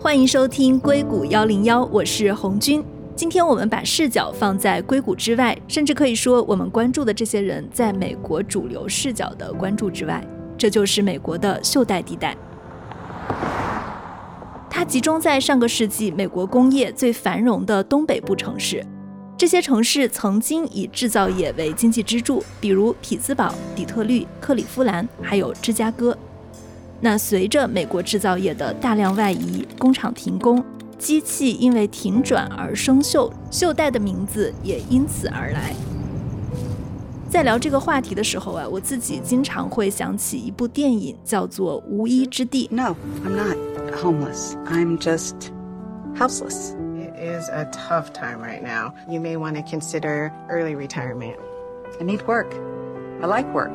欢迎收听硅谷101，我是红军。今天我们把视角放在硅谷之外，甚至可以说我们关注的这些人在美国主流视角的关注之外，这就是美国的袖带地带。它集中在上个世纪美国工业最繁荣的东北部城市，这些城市曾经以制造业为经济支柱，比如匹兹堡、底特律、克利夫兰，还有芝加哥。那随着美国制造业的大量外移，工厂停工，机器因为停转而生锈，袖带的名字也因此而来。在聊这个话题的时候我自己经常会想起一部电影，叫做《无依之地》。 No, I'm not homeless. I'm just houseless. It is a tough time right now. You may want to consider early retirement. I need work. I like work.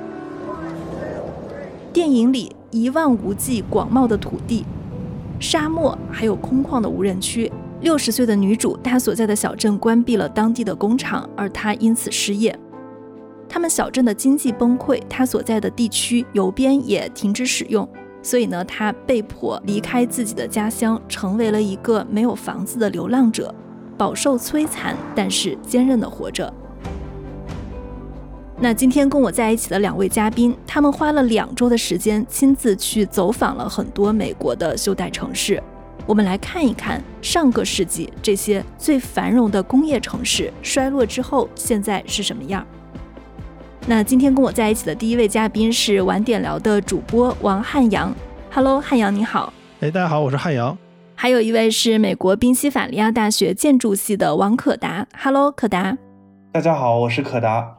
电影里一望无际广袤的土地，沙漠，还有空旷的无人区。60岁的女主，她所在的小镇关闭了当地的工厂，而她因此失业。他们小镇的经济崩溃，她所在的地区邮编也停止使用，所以呢，她被迫离开自己的家乡，成为了一个没有房子的流浪者，饱受摧残，但是坚韧地活着。那今天跟我在一起的2位嘉宾，他们花了2周的时间，亲自去走访了很多美国的袖带城市。我们来看一看上个世纪这些最繁荣的工业城市衰落之后现在是什么样。那今天跟我在一起的第1位嘉宾是晚点聊的主播王汉阳。 Hello， 汉阳你好。 大家好，我是汉阳。 还有一位是美国宾夕法尼亚大学建筑系的王可达。 Hello， 可达。 大家好，我是可达。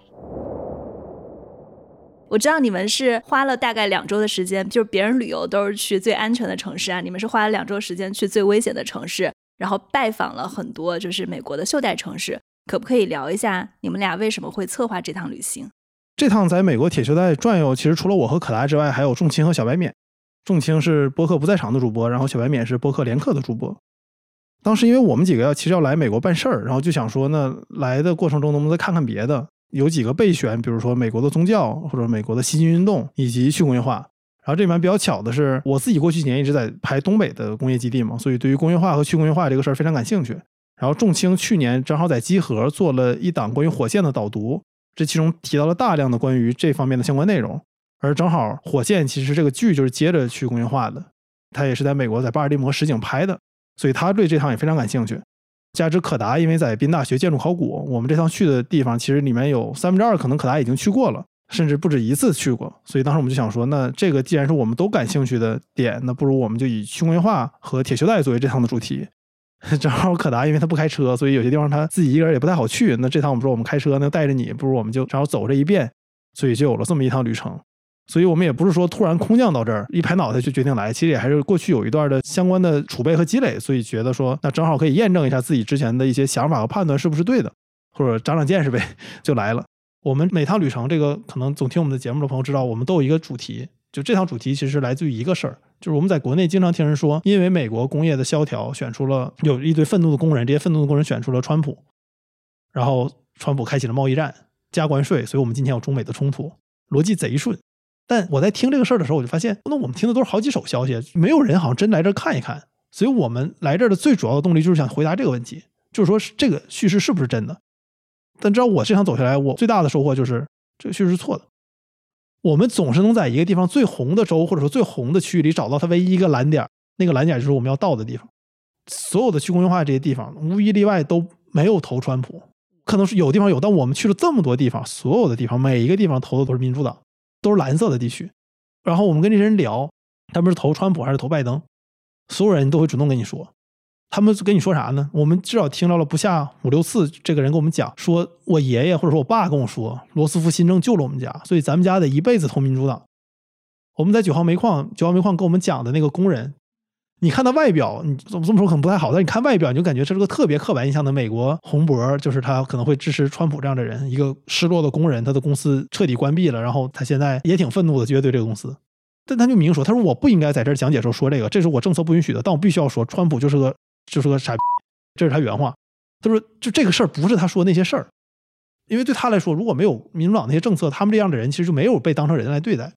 我知道你们是花了大概2周的时间，就是别人旅游都是去最安全的城市你们是花了2周时间去最危险的城市，然后拜访了很多就是美国的袖带城市。可不可以聊一下你们俩为什么会策划这趟旅行？ 这趟在美国铁袖带转悠，其实除了我和可达之外，还有仲青和小白免。仲青是播客不在场的主播，然后小白免是播客连客的主播。当时因为我们几个其实要来美国办事儿，然后就想说呢，来的过程中能不能再看看别的，有几个备选，比如说美国的宗教，或者美国的西进运动，以及去工业化。然后这里面比较巧的是，我自己过去几年一直在拍东北的工业基地嘛，所以对于工业化和去工业化这个事儿非常感兴趣。然后仲青去年正好在集合做了一档关于火箭的导读，这其中提到了大量的关于这方面的相关内容。而正好火箭其实这个剧就是接着去工业化的，他也是在美国在巴尔的摩实景拍的，所以他对这趟也非常感兴趣。加之可达因为在宾大学建筑考古，我们这趟去的地方其实里面有2/3可能可达已经去过了，甚至不止一次去过。所以当时我们就想说，那这个既然是我们都感兴趣的点，那不如我们就以去工业化和铁袖带作为这趟的主题。正好可达因为他不开车，所以有些地方他自己一个人也不太好去，那这趟我们说我们开车呢带着你，不如我们就正好走这一遍，所以就有了这么一趟旅程。所以我们也不是说突然空降到这儿一拍脑袋就决定来，其实也还是过去有一段的相关的储备和积累，所以觉得说那正好可以验证一下自己之前的一些想法和判断是不是对的，或者长长见识呗，就来了。我们每趟旅程，这个可能总听我们的节目的朋友知道，我们都有一个主题，就这趟主题其实来自于一个事儿，就是我们在国内经常听人说，因为美国工业的萧条选出了有一堆愤怒的工人，这些愤怒的工人选出了川普，然后川普开启了贸易战加关税，所以我们今天有中美的冲突，逻辑贼顺。但我在听这个事儿的时候，我就发现那我们听的都是好几手消息，没有人好像真来这儿看一看。所以我们来这儿的最主要的动力就是想回答这个问题，就是说这个叙事是不是真的。但知道我这趟走下来，我最大的收获就是这个叙事是错的。我们总是能在一个地方最红的州或者说最红的区域里找到它唯一一个蓝点，那个蓝点就是我们要到的地方。所有的去工业化这些地方无一例外都没有投川普，可能是有地方有，但我们去了这么多地方，所有的地方每一个地方投的都是民主党，都是蓝色的地区。然后我们跟这些人聊，他们是投川普还是投拜登，所有人都会主动跟你说。他们跟你说啥呢？我们至少听到了不下5-6次，这个人跟我们讲说，我爷爷或者说我爸跟我说，罗斯福新政救了我们家，所以咱们家得一辈子投民主党。我们在9号煤矿跟我们讲的那个工人，你看他外表，你这么说可能不太好，但你看外表你就感觉这是个特别刻板印象的美国红脖，就是他可能会支持川普这样的人，一个失落的工人，他的公司彻底关闭了，然后他现在也挺愤怒的，绝对这个公司。但他就明说，他说我不应该在这儿讲解的时候说这个，这是我政策不允许的，但我必须要说川普就是个傻逼，这是他原话。他说就这个事儿不是他说那些事儿，因为对他来说，如果没有民主党那些政策，他们这样的人其实就没有被当成人来对待。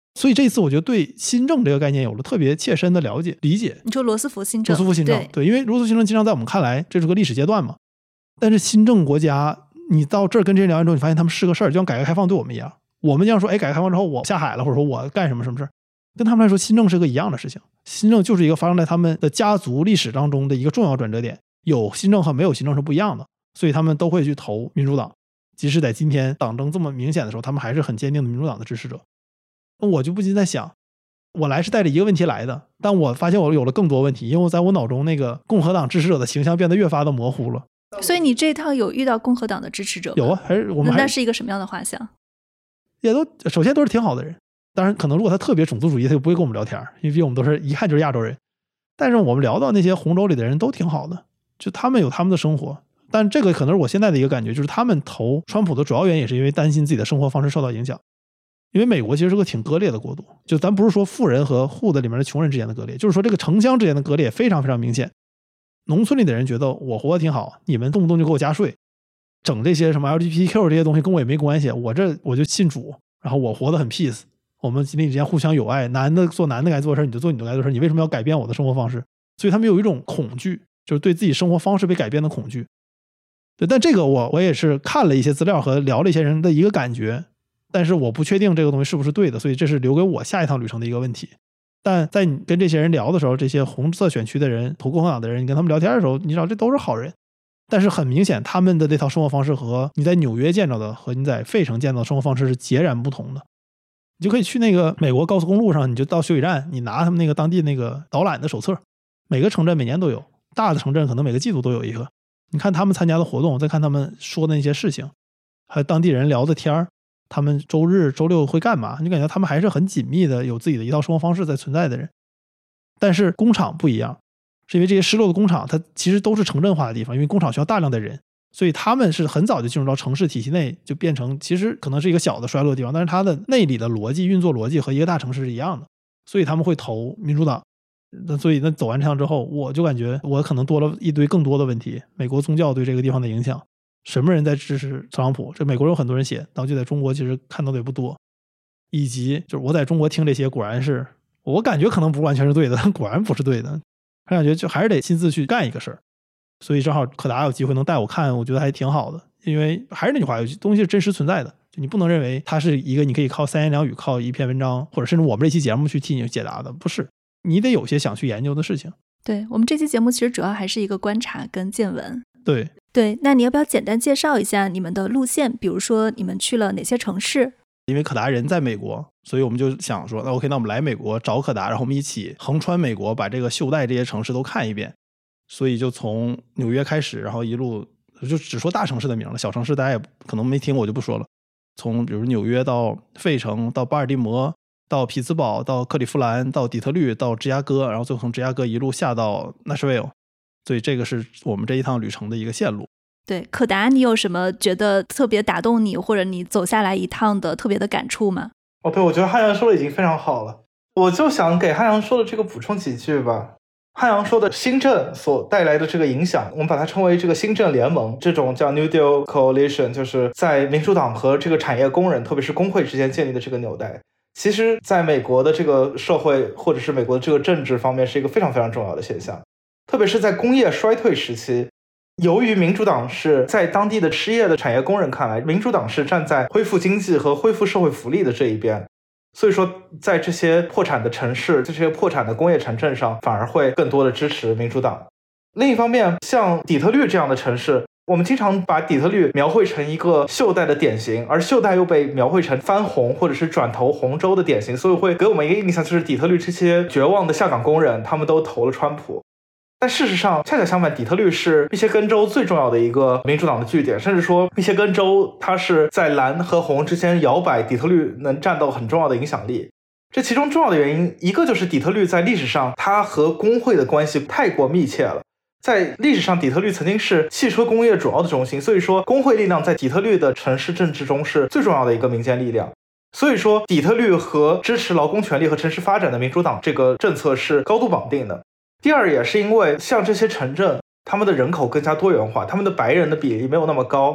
所以这一次我觉得对新政这个概念有了特别切身的理解。 你说罗斯福新政， 罗斯福新政，对，因为罗斯福新政经常在我们看来这是个历史阶段嘛，但是新政国家你到这儿跟这些人聊完之后，你发现他们是个事儿，就像改革开放对我们一样，我们这样说，哎，改革开放之后我下海了，或者说我干什么事儿，跟他们来说新政是个一样的事情。新政就是一个发生在他们的家族历史当中的一个重要转折点，有新政和没有新政是不一样的，所以他们都会去投民主党，即使在今天党争这么明显的时候，他们还是很坚定的民主党的支持者。我就不禁在想，我来是带着一个问题来的，但我发现我有了更多问题，因为我在我脑中那个共和党支持者的形象变得越发的模糊了。 所以你这一趟有遇到共和党的支持者吗？ 有啊，那是一个什么样的画像？ 也都首先都是挺好的人，当然可能如果他特别种族主义，他就不会跟我们聊天，因为毕竟我们都是一看就是亚洲人。但是我们聊到那些红州里的人都挺好的，就他们有他们的生活。但这个可能是我现在的一个感觉，就是他们投川普的主要原因也是因为担心自己的生活方式受到影响。因为美国其实是个挺割裂的国度，就咱不是说富人和户的里面的穷人之间的割裂，就是说这个城乡之间的割裂非常非常明显。农村里的人觉得我活得挺好，你们动不动就给我加税，整这些什么 LGBTQ 这些东西跟我也没关系，我就信主，然后我活得很 peace， 我们邻里之间互相友爱，男的做男的该做的事，你就做你的该做的事，你为什么要改变我的生活方式？所以他们有一种恐惧，就是对自己生活方式被改变的恐惧。对，但这个我也是看了一些资料和聊了一些人的一个感觉，但是我不确定这个东西是不是对的，所以这是留给我下一趟旅程的一个问题。但在你跟这些人聊的时候，这些红色选区的人投共和党的人，你跟他们聊天的时候，你知道这都是好人，但是很明显他们的这套生活方式和你在纽约见到的和你在费城见到的生活方式是截然不同的。你就可以去那个美国高速公路上，你就到休息站，你拿他们那个当地那个导览的手册，每个城镇每年都有，大的城镇可能每个季度都有一个，你看他们参加的活动，再看他们说的那些事情，还有当地人聊的天儿，他们周日周六会干嘛，你感觉他们还是很紧密的有自己的一套生活方式在存在的人。但是工厂不一样，是因为这些失落的工厂它其实都是城镇化的地方，因为工厂需要大量的人，所以他们是很早就进入到城市体系内，就变成其实可能是一个小的衰落的地方，但是它的内里的逻辑运作逻辑和一个大城市是一样的，所以他们会投民主党。所以那走完这趟之后，我就感觉我可能多了一堆更多的问题，美国宗教对这个地方的影响，什么人在支持特朗普，这美国人有很多人写，然后就在中国其实看到的也不多，以及就是我在中国听这些，果然是我感觉可能不完全是对的，但果然不是对的，我感觉就还是得亲自去干一个事儿。所以正好可达有机会能带我看，我觉得还挺好的，因为还是那句话，有些东西是真实存在的，就你不能认为它是一个你可以靠三言两语靠一篇文章或者甚至我们这期节目去替你解答的，不是，你得有些想去研究的事情。 对，我们这期节目其实主要还是一个观察跟见闻。 对， 那你要不要简单介绍一下你们的路线，比如说你们去了哪些城市？ 因为可达人在美国，所以我们就想说那 OK， 那我们来美国找可达，然后我们一起横穿美国，把这个袖带这些城市都看一遍。所以就从纽约开始，然后一路就只说大城市的名了，小城市大家也可能没听过，我就不说了。从比如纽约到费城，到巴尔的摩，到匹兹堡，到克利夫兰，到底特律，到芝加哥，然后最后从芝加哥一路下到纳什维尔。所以这个是我们这一趟旅程的一个线路。 对，可达你有什么觉得特别打动你，或者你走下来一趟的特别的感触吗？ 对，我觉得汉阳说的已经非常好了，我就想给汉阳说的这个补充几句吧。汉阳说的新政所带来的这个影响，我们把它称为这个新政联盟，这种叫 New Deal Coalition， 就是在民主党和这个产业工人特别是工会之间建立的这个纽带，其实在美国的这个社会或者是美国的这个政治方面是一个非常非常重要的现象。特别是在工业衰退时期，由于民主党是在当地的失业的产业工人看来，民主党是站在恢复经济和恢复社会福利的这一边，所以说在这些破产的城市，这些破产的工业城镇上反而会更多的支持民主党。另一方面，像底特律这样的城市，我们经常把底特律描绘成一个袖带的典型，而袖带又被描绘成翻红或者是转投红州的典型，所以会给我们一个印象，就是底特律这些绝望的下岗工人他们都投了川普。但事实上恰恰相反，底特律是密歇根州最重要的一个民主党的据点，甚至说密歇根州它是在蓝和红之间摇摆，底特律能占到很重要的影响力。这其中重要的原因，一个就是底特律在历史上它和工会的关系太过密切了，在历史上底特律曾经是汽车工业主要的中心，所以说工会力量在底特律的城市政治中是最重要的一个民间力量。所以说底特律和支持劳工权利和城市发展的民主党这个政策是高度绑定的。第二，也是因为像这些城镇他们的人口更加多元化，他们的白人的比例没有那么高，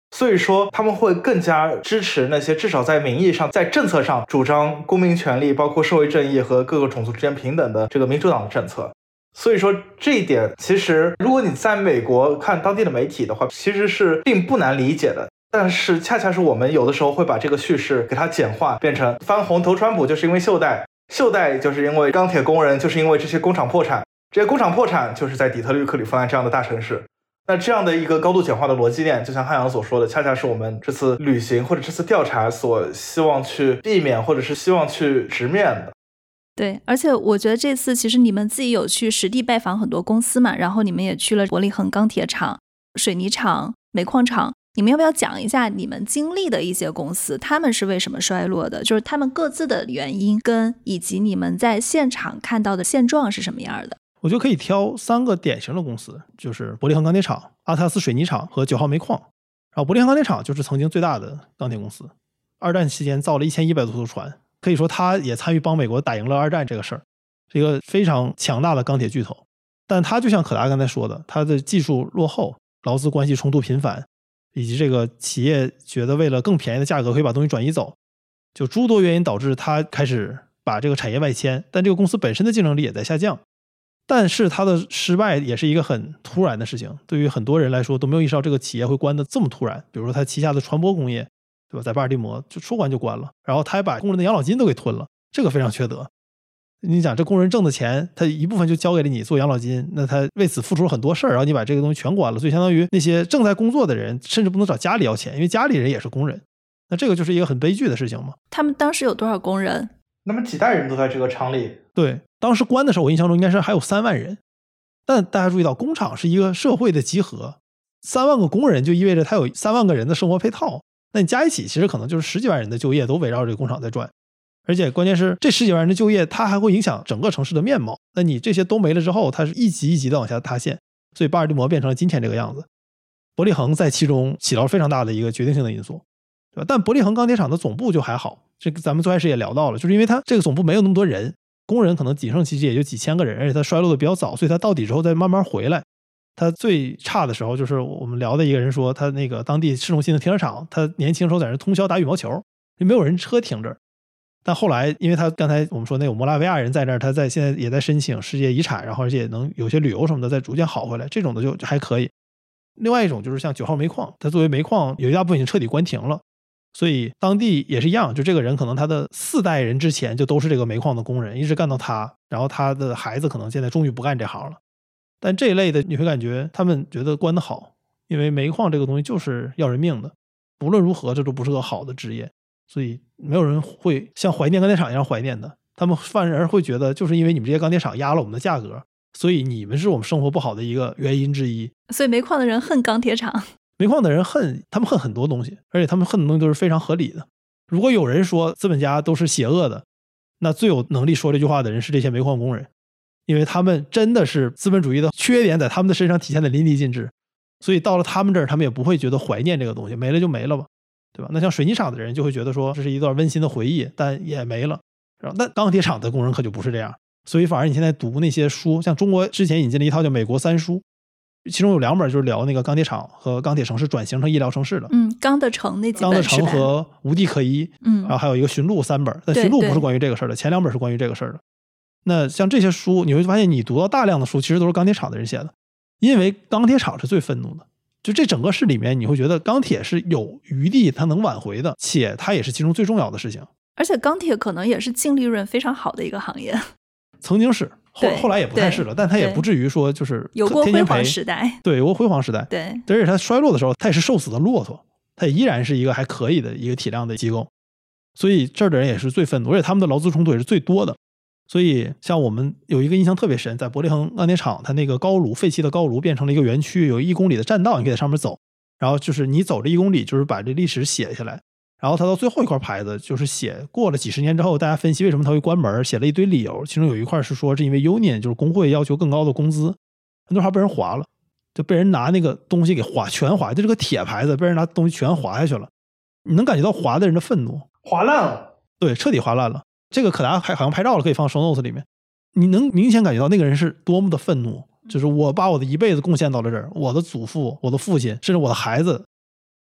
所以说他们会更加支持那些至少在名义上在政策上主张公民权利包括社会正义和各个种族之间平等的这个民主党的政策。所以说这一点其实如果你在美国看当地的媒体的话，其实是并不难理解的，但是恰恰是我们有的时候会把这个叙事给它简化，变成翻红投川普就是因为袖带，袖带就是因为钢铁工人，就是因为这些工厂破产，这些工厂破产就是在底特律、克利夫兰这样的大城市。那这样的一个高度简化的逻辑链，就像汉阳所说的，恰恰是我们这次旅行或者这次调查所希望去避免或者是希望去直面的。 对，而且我觉得这次其实你们自己有去实地拜访很多公司嘛，然后你们也去了伯利恒钢铁厂、水泥厂、煤矿厂，你们要不要讲一下你们经历的一些公司，他们是为什么衰落的，就是他们各自的原因跟以及你们在现场看到的现状是什么样的？ 我觉得可以挑3个典型的公司，就是伯利恒钢铁厂、阿特拉斯水泥厂和9号煤矿。然后伯利恒钢铁厂就是曾经最大的钢铁公司，二战期间造了1100多艘船，可以说他也参与帮美国打赢了二战这个事儿，是一个非常强大的钢铁巨头。但他就像可达刚才说的，他的技术落后，劳资关系冲突频繁，以及这个企业觉得为了更便宜的价格可以把东西转移走，就诸多原因导致他开始把这个产业外迁，但这个公司本身的竞争力也在下降。但是它的失败也是一个很突然的事情，对于很多人来说都没有意识到这个企业会关得这么突然。比如说他旗下的船舶工业，对吧，在巴尔的摩就说关就关了，然后他还把工人的养老金都给吞了，这个非常缺德。你想这工人挣的钱他一部分就交给了你做养老金，那他为此付出了很多事儿，然后你把这个东西全关了，所以相当于那些正在工作的人甚至不能找家里要钱，因为家里人也是工人，那这个就是一个很悲剧的事情嘛。 他们当时有多少工人？ 那么几代人都在这个厂里。 对，当时关的时候我印象中应该是还有3万人，但大家注意到工厂是一个社会的集合，3万个工人就意味着他有3万个人的生活配套，那你加一起其实可能就是10几万人的就业都围绕着这个工厂在转。而且关键是这10几万人的就业它还会影响整个城市的面貌，那你这些都没了之后，它是一级一级的往下塌陷，所以巴尔的摩变成了今天这个样子。伯利恒在其中起到了非常大的一个决定性的因素，对吧？但伯利恒钢铁厂的总部就还好，这个咱们最开始也聊到了，就是因为它这个总部没有那么多人，工人可能仅剩其实也就几千个人，而且它衰落的比较早，所以它到底之后再慢慢回来。它最差的时候就是我们聊的一个人说，他那个当地市中心的停车场，他年轻时候在那通宵打羽毛球，就没有人车停这儿。但后来因为他刚才我们说那个摩拉维亚人在那儿，他在现在也在申请世界遗产，然后而且也能有些旅游什么的在逐渐好回来，这种的就还可以。另外一种就是像9号煤矿，它作为煤矿有一大部分已经彻底关停了，所以当地也是一样，就这个人可能他的4代人之前就都是这个煤矿的工人，一直干到他，然后他的孩子可能现在终于不干这行了。但这一类的你会感觉他们觉得关得好，因为煤矿这个东西就是要人命的，无论如何这都不是个好的职业，所以没有人会像怀念钢铁厂一样怀念的，他们反而会觉得就是因为你们这些钢铁厂压了我们的价格，所以你们是我们生活不好的一个原因之一。 所以煤矿的人恨钢铁厂， 煤矿的人恨，他们恨很多东西，而且他们恨的东西都是非常合理的。如果有人说资本家都是邪恶的，那最有能力说这句话的人是这些煤矿工人，因为他们真的是资本主义的缺点在他们的身上体现的淋漓尽致，所以到了他们这儿他们也不会觉得怀念这个东西，没了就没了吧，对吧？那像水泥厂的人就会觉得说这是一段温馨的回忆，但也没了。那钢铁厂的工人可就不是这样，所以反而你现在读那些书，像中国之前引进了一套叫美国3书，其中有2本就是聊那个钢铁厂和钢铁城市转型成医疗城市的。 钢的城那几本， 钢的城和无地可依，然后还有一个驯鹿3本，但驯鹿不是关于这个事儿的，前2本是关于这个事儿的。那像这些书你会发现你读到大量的书其实都是钢铁厂的人写的，因为钢铁厂是最愤怒的，就这整个事里面你会觉得钢铁是有余地它能挽回的，且它也是其中最重要的事情。 而且钢铁可能也是净利润非常好的一个行业， 曾经是，后来也不太是了，但它也不至于说就是有过辉煌时代， 对，有过辉煌时代， 对， 而且它衰落的时候它也是瘦死的骆驼，它也依然是一个还可以的一个体量的机构，所以这儿的人也是最愤怒，而且他们的劳资冲突也是最多的。所以像我们有一个印象特别深，在伯利恒钢铁厂，它那个高炉废弃的高炉变成了一个园区，有1公里的栈道，你可以在上面走，然后就是你走这1公里就是把这历史写下来，然后它到最后一块牌子就是写过了几十年之后大家分析为什么它会关门，写了一堆理由，其中有一块是说是因为 union 就是工会要求更高的工资，很多还被人划了，就被人拿那个东西给全划，就这个铁牌子被人拿东西全划下去了，你能感觉到划的人的愤怒， 划烂了， 对，彻底划烂了。这个可达好像拍照了，可以放 show notes 里面，你能明显感觉到那个人是多么的愤怒，就是我把我的一辈子贡献到了这儿，我的祖父、我的父亲，甚至我的孩子，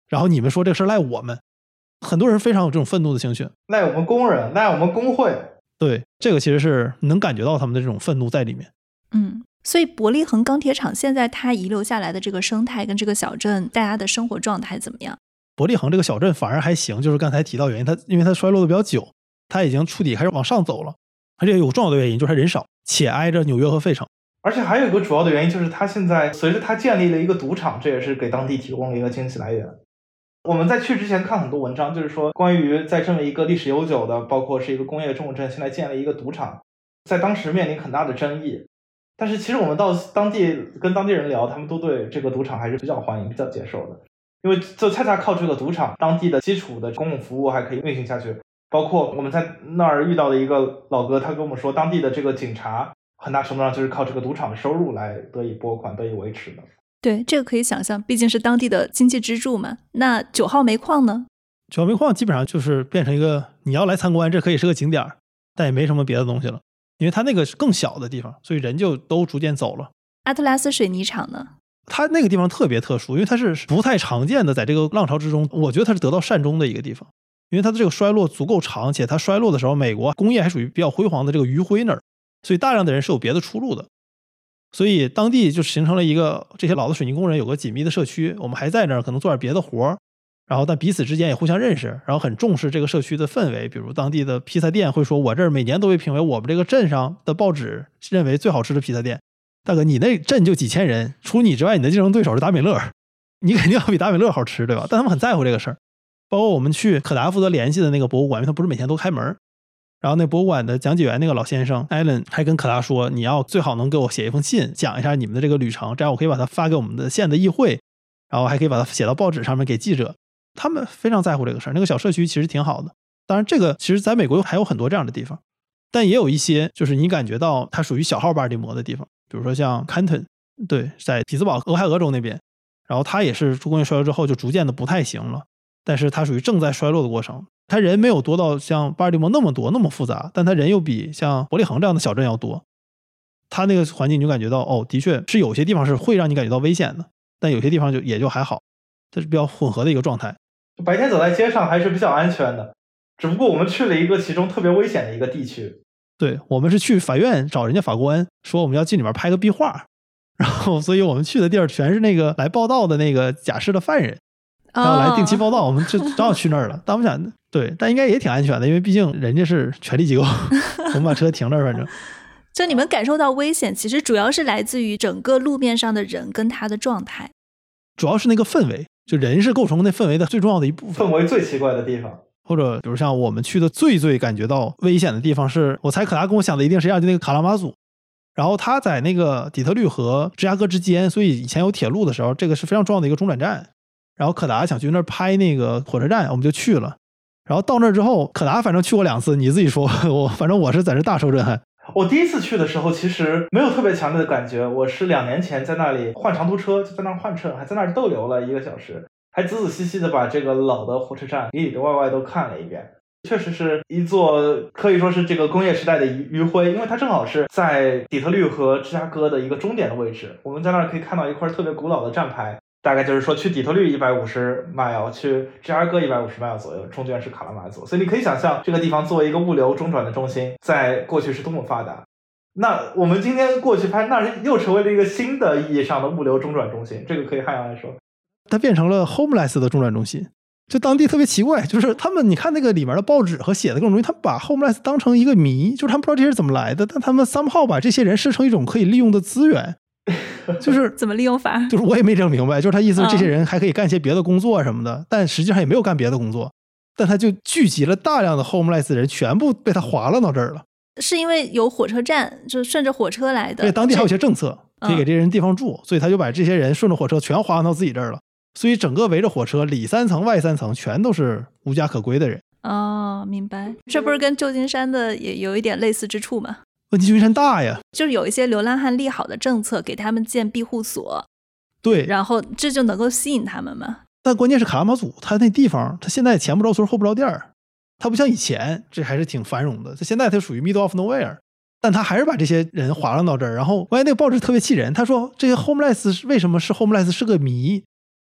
然后你们说这个事儿赖我们，很多人非常有这种愤怒的情绪， 赖我们工人，赖我们工会。 对，这个其实是能感觉到他们的这种愤怒在里面。 所以伯利恒钢铁厂现在它遗留下来的这个生态跟这个小镇大家的生活状态怎么样？ 伯利恒这个小镇反而还行，就是刚才提到原因，因为它衰落的比较久，它已经触底开始往上走了，而且有重要的原因就是它人少，且挨着纽约和费城。 而且还有一个主要的原因就是它现在随着它建立了一个赌场，这也是给当地提供了一个经济来源。我们在去之前看很多文章，就是说关于在这么一个历史悠久的，包括是一个工业重镇，现在建了一个赌场，在当时面临很大的争议。但是其实我们到当地跟当地人聊，他们都对这个赌场还是比较欢迎、比较接受的，因为就恰恰靠这个赌场，当地的基础的公共服务还可以运行下去。包括我们在那儿遇到的一个老哥，他跟我们说，当地的这个警察很大程度上就是靠这个赌场的收入来得以拨款、得以维持的。 对，这个可以想象，毕竟是当地的经济支柱嘛。那9号煤矿呢 9号煤矿基本上就是变成一个你要来参观，这可以是个景点，但也没什么别的东西了，因为它那个是更小的地方，所以人就都逐渐走了。 阿特拉斯水泥厂呢？ 它那个地方特别特殊，因为它是不太常见的，在这个浪潮之中，我觉得它是得到善终的一个地方，因为它的这个衰落足够长，且它衰落的时候，美国工业还属于比较辉煌的这个余晖那儿，所以大量的人是有别的出路的，所以当地就形成了一个这些老的水泥工人有个紧密的社区，我们还在那儿可能做点别的活，然后但彼此之间也互相认识，然后很重视这个社区的氛围。比如当地的披萨店会说，我这儿每年都被评为我们这个镇上的报纸认为最好吃的披萨店。大哥，你那镇就几千人，除你之外，你的竞争对手是达美乐，你肯定要比达美乐好吃，对吧？但他们很在乎这个事儿。包括我们去可达负责联系的那个博物馆，因为他不是每天都开门，然后那博物馆的讲解员那个老先生艾伦还跟可达说，你要最好能给我写一封信，讲一下你们的这个旅程，这样我可以把它发给我们的县的议会，然后还可以把它写到报纸上面给记者。他们非常在乎这个事儿。那个小社区其实挺好的，当然这个其实在美国还有很多这样的地方，但也有一些就是你感觉到它属于小号巴尔的摩的地方，比如说像坎顿，对，在匹兹堡俄亥俄州那边，然后它也是工业衰落之后就逐渐的不太行了，但是它属于正在衰落的过程。它人没有多到像巴尔的摩那么多那么复杂，但它人又比像伯利恒这样的小镇要多。它那个环境你就感觉到，哦，的确是有些地方是会让你感觉到危险的，但有些地方就也就还好，这是比较混合的一个状态。 白天走在街上还是比较安全的，只不过我们去了一个其中特别危险的一个地区。 对，我们是去法院找人家法官说我们要进里面拍个壁画，然后所以我们去的地儿全是那个来报道的那个假释的犯人，他要来定期报道，我们就正好去那儿了。但我们想，对，但应该也挺安全的，因为毕竟人家是权力机构，我们把车停那儿，反正。 就你们感受到危险，其实主要是来自于整个路面上的人跟他的状态， 主要是那个氛围，就人是构成那氛围的最重要的一部分。 氛围最奇怪的地方， 或者比如像我们去的最感觉到危险的地方是，我猜可达跟我想的一定是一样，就那个卡拉马祖。然后他在那个底特律和芝加哥之间，所以以前有铁路的时候，这个是非常重要的一个中转站。然后可达想去那儿拍那个火车站，我们就去了。然后到那儿之后，可达反正去过2次，你自己说，反正我是在这大受震撼。 我第一次去的时候其实没有特别强烈的感觉，我是2年前在那里换长途车，就在那儿换乘，还在那儿逗留了1个小时，还仔仔细细的把这个老的火车站里里外外都看了一遍。确实是一座可以说是这个工业时代的余晖，因为它正好是在底特律和芝加哥的一个终点的位置。我们在那儿可以看到一块特别古老的站牌，大概就是说去底特律150 mile， 去芝加哥150 mile 左右，中间是卡拉马佐。所以你可以想象这个地方作为一个物流中转的中心，在过去是多么发达。那我们今天过去拍，那又成为了一个新的意义上的物流中转中心，这个可以汉阳来说， 它变成了 homeless 的中转中心。就当地特别奇怪，就是他们你看那个里面的报纸和写的各种东西，他们把 homeless 当成一个谜，就是他们不知道这些是怎么来的，但他们 somehow 把这些人视成一种可以利用的资源。就是怎么利用法？ 就是我也没整明白，就是他意思是这些人还可以干些别的工作什么的，但实际上也没有干别的工作，但他就聚集了大量的 homeless 人，全部被他划拉到这儿了。 是因为有火车站，就顺着火车来的。 对，当地还有些政策可以给这些人地方住，所以他就把这些人顺着火车全划到自己这儿了。所以整个围着火车里3层外3层全都是无家可归的人。 哦，明白。这不是跟旧金山的也有一点类似之处吗？ 问题旧金山大呀， 就是有一些流浪汉利好的政策，给他们建庇护所， 对， 然后这就能够吸引他们嘛。 但关键是卡拉马祖，他那地方，他现在前不着村后不着店儿，他不像以前，这还是挺繁荣的。他现在他属于 middle of nowhere， 但他还是把这些人划拉到这儿。然后关键那个报纸特别气人，他说这些 homeless 为什么是 homeless 是个谜。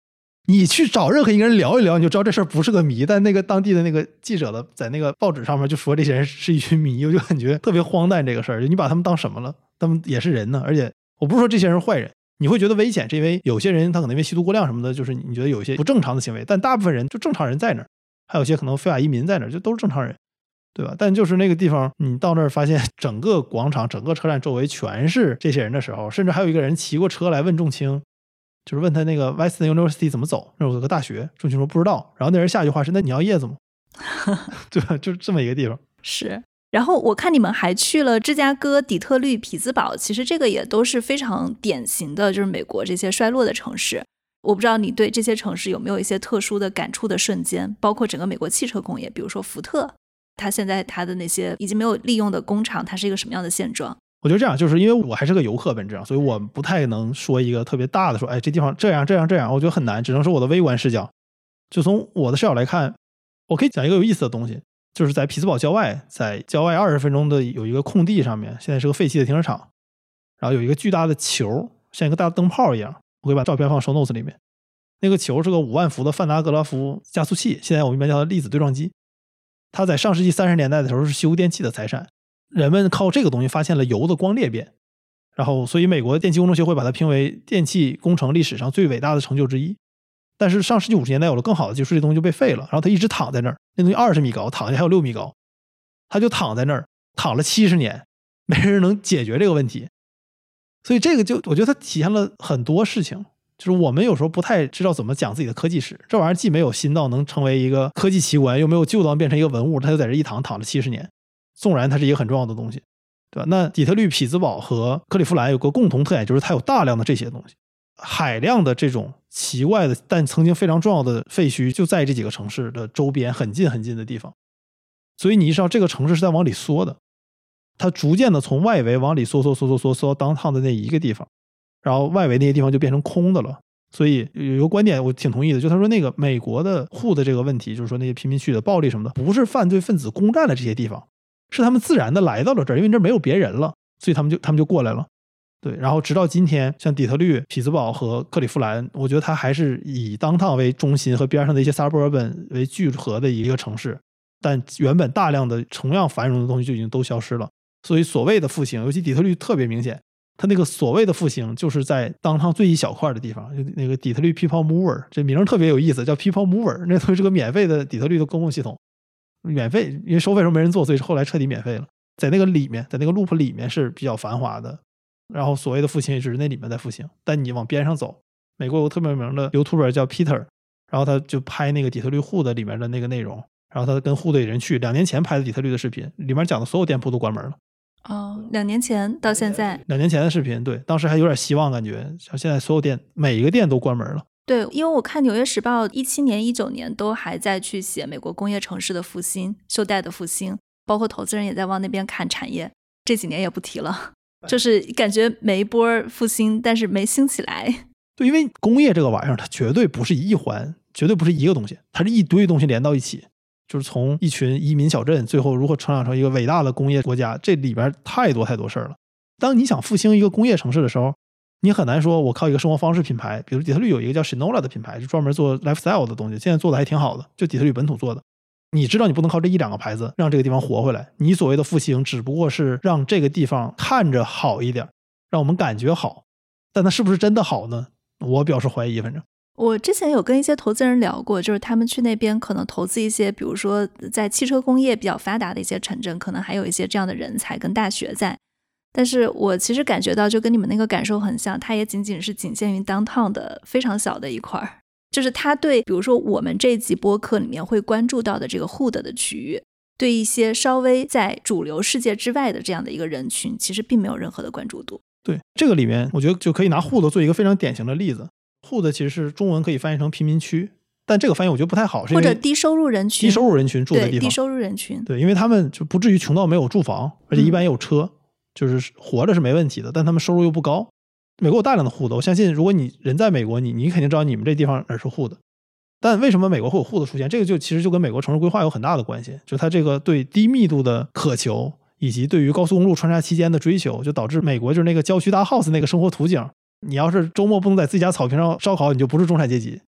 你去找任何一个人聊一聊，你就知道这事儿不是个谜。但那个当地的那个记者的在那个报纸上面就说这些人是一群谜，我就感觉特别荒诞这个事儿。你把他们当什么了？他们也是人呢。而且我不是说这些人是坏人，你会觉得危险，是因为有些人他可能因为吸毒过量什么的，就是你觉得有一些不正常的行为，但大部分人就正常人在那儿，还有一些可能非法移民在那儿，就都是正常人，对吧？但就是那个地方，你到那儿发现整个广场、整个车站周围全是这些人的时候，甚至还有一个人骑过车来问仲卿，就是问他那个 Western University 怎么走，那有个大学，仲卿说不知道，然后那人下一句话是那你要叶子吗？对吧？就是这么一个地方。 是。然后我看你们还去了芝加哥、底特律、匹兹堡，其实这个也都是非常典型的，就是美国这些衰落的城市。我不知道你对这些城市有没有一些特殊的感触的瞬间，包括整个美国汽车工业，比如说福特，它现在它的那些已经没有利用的工厂，它是一个什么样的现状？ 我觉得这样，就是因为我还是个游客本质上，所以我不太能说一个特别大的说，哎，这地方这样这样这样，我觉得很难，只能说我的微观视角。就从我的视角来看，我可以讲一个有意思的东西，就是在匹兹堡郊外，在郊外20分钟的有一个空地上面，现在是个废弃的停车场，然后有一个巨大的球，像一个大灯泡一样，我会把照片放 show notes 里面。那个球是个5万伏的范达格拉夫加速器，现在我们一般叫它粒子对撞机。它在上世纪30年代的时候是修电器的财产，人们靠这个东西发现了油的光裂变，然后所以美国电气工程协会把它评为电气工程历史上最伟大的成就之一。但是上世纪50年代有了更好的技术，这东西就被废了，然后它一直躺在那儿，那东西20米高，躺下还有6米高，它就躺在那儿，躺了70年，没人能解决这个问题。所以这个就我觉得它体现了很多事情，就是我们有时候不太知道怎么讲自己的科技史，这玩意儿既没有新到能成为一个科技奇观，又没有旧到变成一个文物，它就在这一躺了70年，纵然它是一个很重要的东西，对吧？那底特律、匹兹堡和克利夫兰有个共同特点，就是它有大量的这些东西，海量的这种奇怪的但曾经非常重要的废墟就在这几个城市的周边很近很近的地方。所以你意识到这个城市是在往里缩的，它逐渐的从外围往里缩到downtown的那一个地方，然后外围那些地方就变成空的了。所以有一个观点我挺同意的，就他说那个美国的户的这个问题，就是说那些贫民区的暴力什么的，不是犯罪分子攻占了这些地方，是他们自然的来到了这儿，因为这儿没有别人了，所以他们就过来了。对，然后直到今天，像底特律、匹兹堡和克利夫兰，我觉得它还是以downtown为中心和边上的一些 suburban 为聚合的一个城市，但原本大量的同样繁荣的东西就已经都消失了。所以所谓的复兴，尤其底特律特别明显，它那个所谓的复兴就是在downtown最一小块的地方，就那个底特律 People Mover， 这名特别有意思，叫 People Mover， 那东西是个免费的底特律的公共系统，免费，因为收费时候没人做，所以后来彻底免费了。在那个里面，在那个 loop 里面是比较繁华的，然后所谓的复兴也只是那里面在复兴。但你往边上走，美国有个特别有名的 YouTuber 叫 Peter， 然后他就拍那个底特律户的里面的那个内容，然后他跟户的人去2年前拍的底特律的视频，里面讲的所有店铺都关门了。 哦，2年前到现在 ，2年前的视频，对，当时还有点希望，感觉像现在所有店每一个店都关门了。 对，因为我看《纽约时报》17年、19年都还在去写美国工业城市的复兴、袖带的复兴，包括投资人也在往那边看产业，这几年也不提了，就是感觉每一波复兴，但是没兴起来。 对，因为工业这个玩意儿，它绝对不是一环，绝对不是一个东西，它是一堆东西连到一起。就是从一群移民小镇最后如何成长成一个伟大的工业国家，这里边太多事儿了。当你想复兴一个工业城市的时候，你很难说我靠一个生活方式品牌，比如底特律有一个叫 Shinola 的品牌，就专门做 lifestyle 的东西，现在做的还挺好的，就底特律本土做的。你知道你不能靠这1-2个牌子让这个地方活回来，你所谓的复兴只不过是让这个地方看着好一点，让我们感觉好，但它是不是真的好呢？我表示怀疑。反正我之前有跟一些投资人聊过，就是他们去那边可能投资一些比如说在汽车工业比较发达的一些城镇，可能还有一些这样的人才跟大学在，但是我其实感觉到就跟你们那个感受很像，它也仅限于 downtown 的非常小的一块，就是它对比如说我们这一集播客里面会关注到的这个 hood 的区域，对一些稍微在主流世界之外的这样的一个人群其实并没有任何的关注度。 对，这个里面我觉得就可以拿 hood 做一个非常典型的例子。hood 其实是中文可以翻译成贫民区，但这个翻译我觉得不太好，是因为或者低收入人群住的地方， 对，低收入人群， 对，因为他们就不至于穷到没有住房，而且一般也有车，就是活着是没问题的，但他们收入又不高。美国有大量的hood，我相信如果你人在美国，你肯定知道你们这地方哪是hood，但为什么美国会有hood出现？这个就其实就跟美国城市规划有很大的关系，就它这个对低密度的渴求，以及对于高速公路穿插期间的追求，就导致美国就是那个郊区大 house 那个生活图景。你要是周末不能在自己家草坪上烧烤，你就不是中产阶级。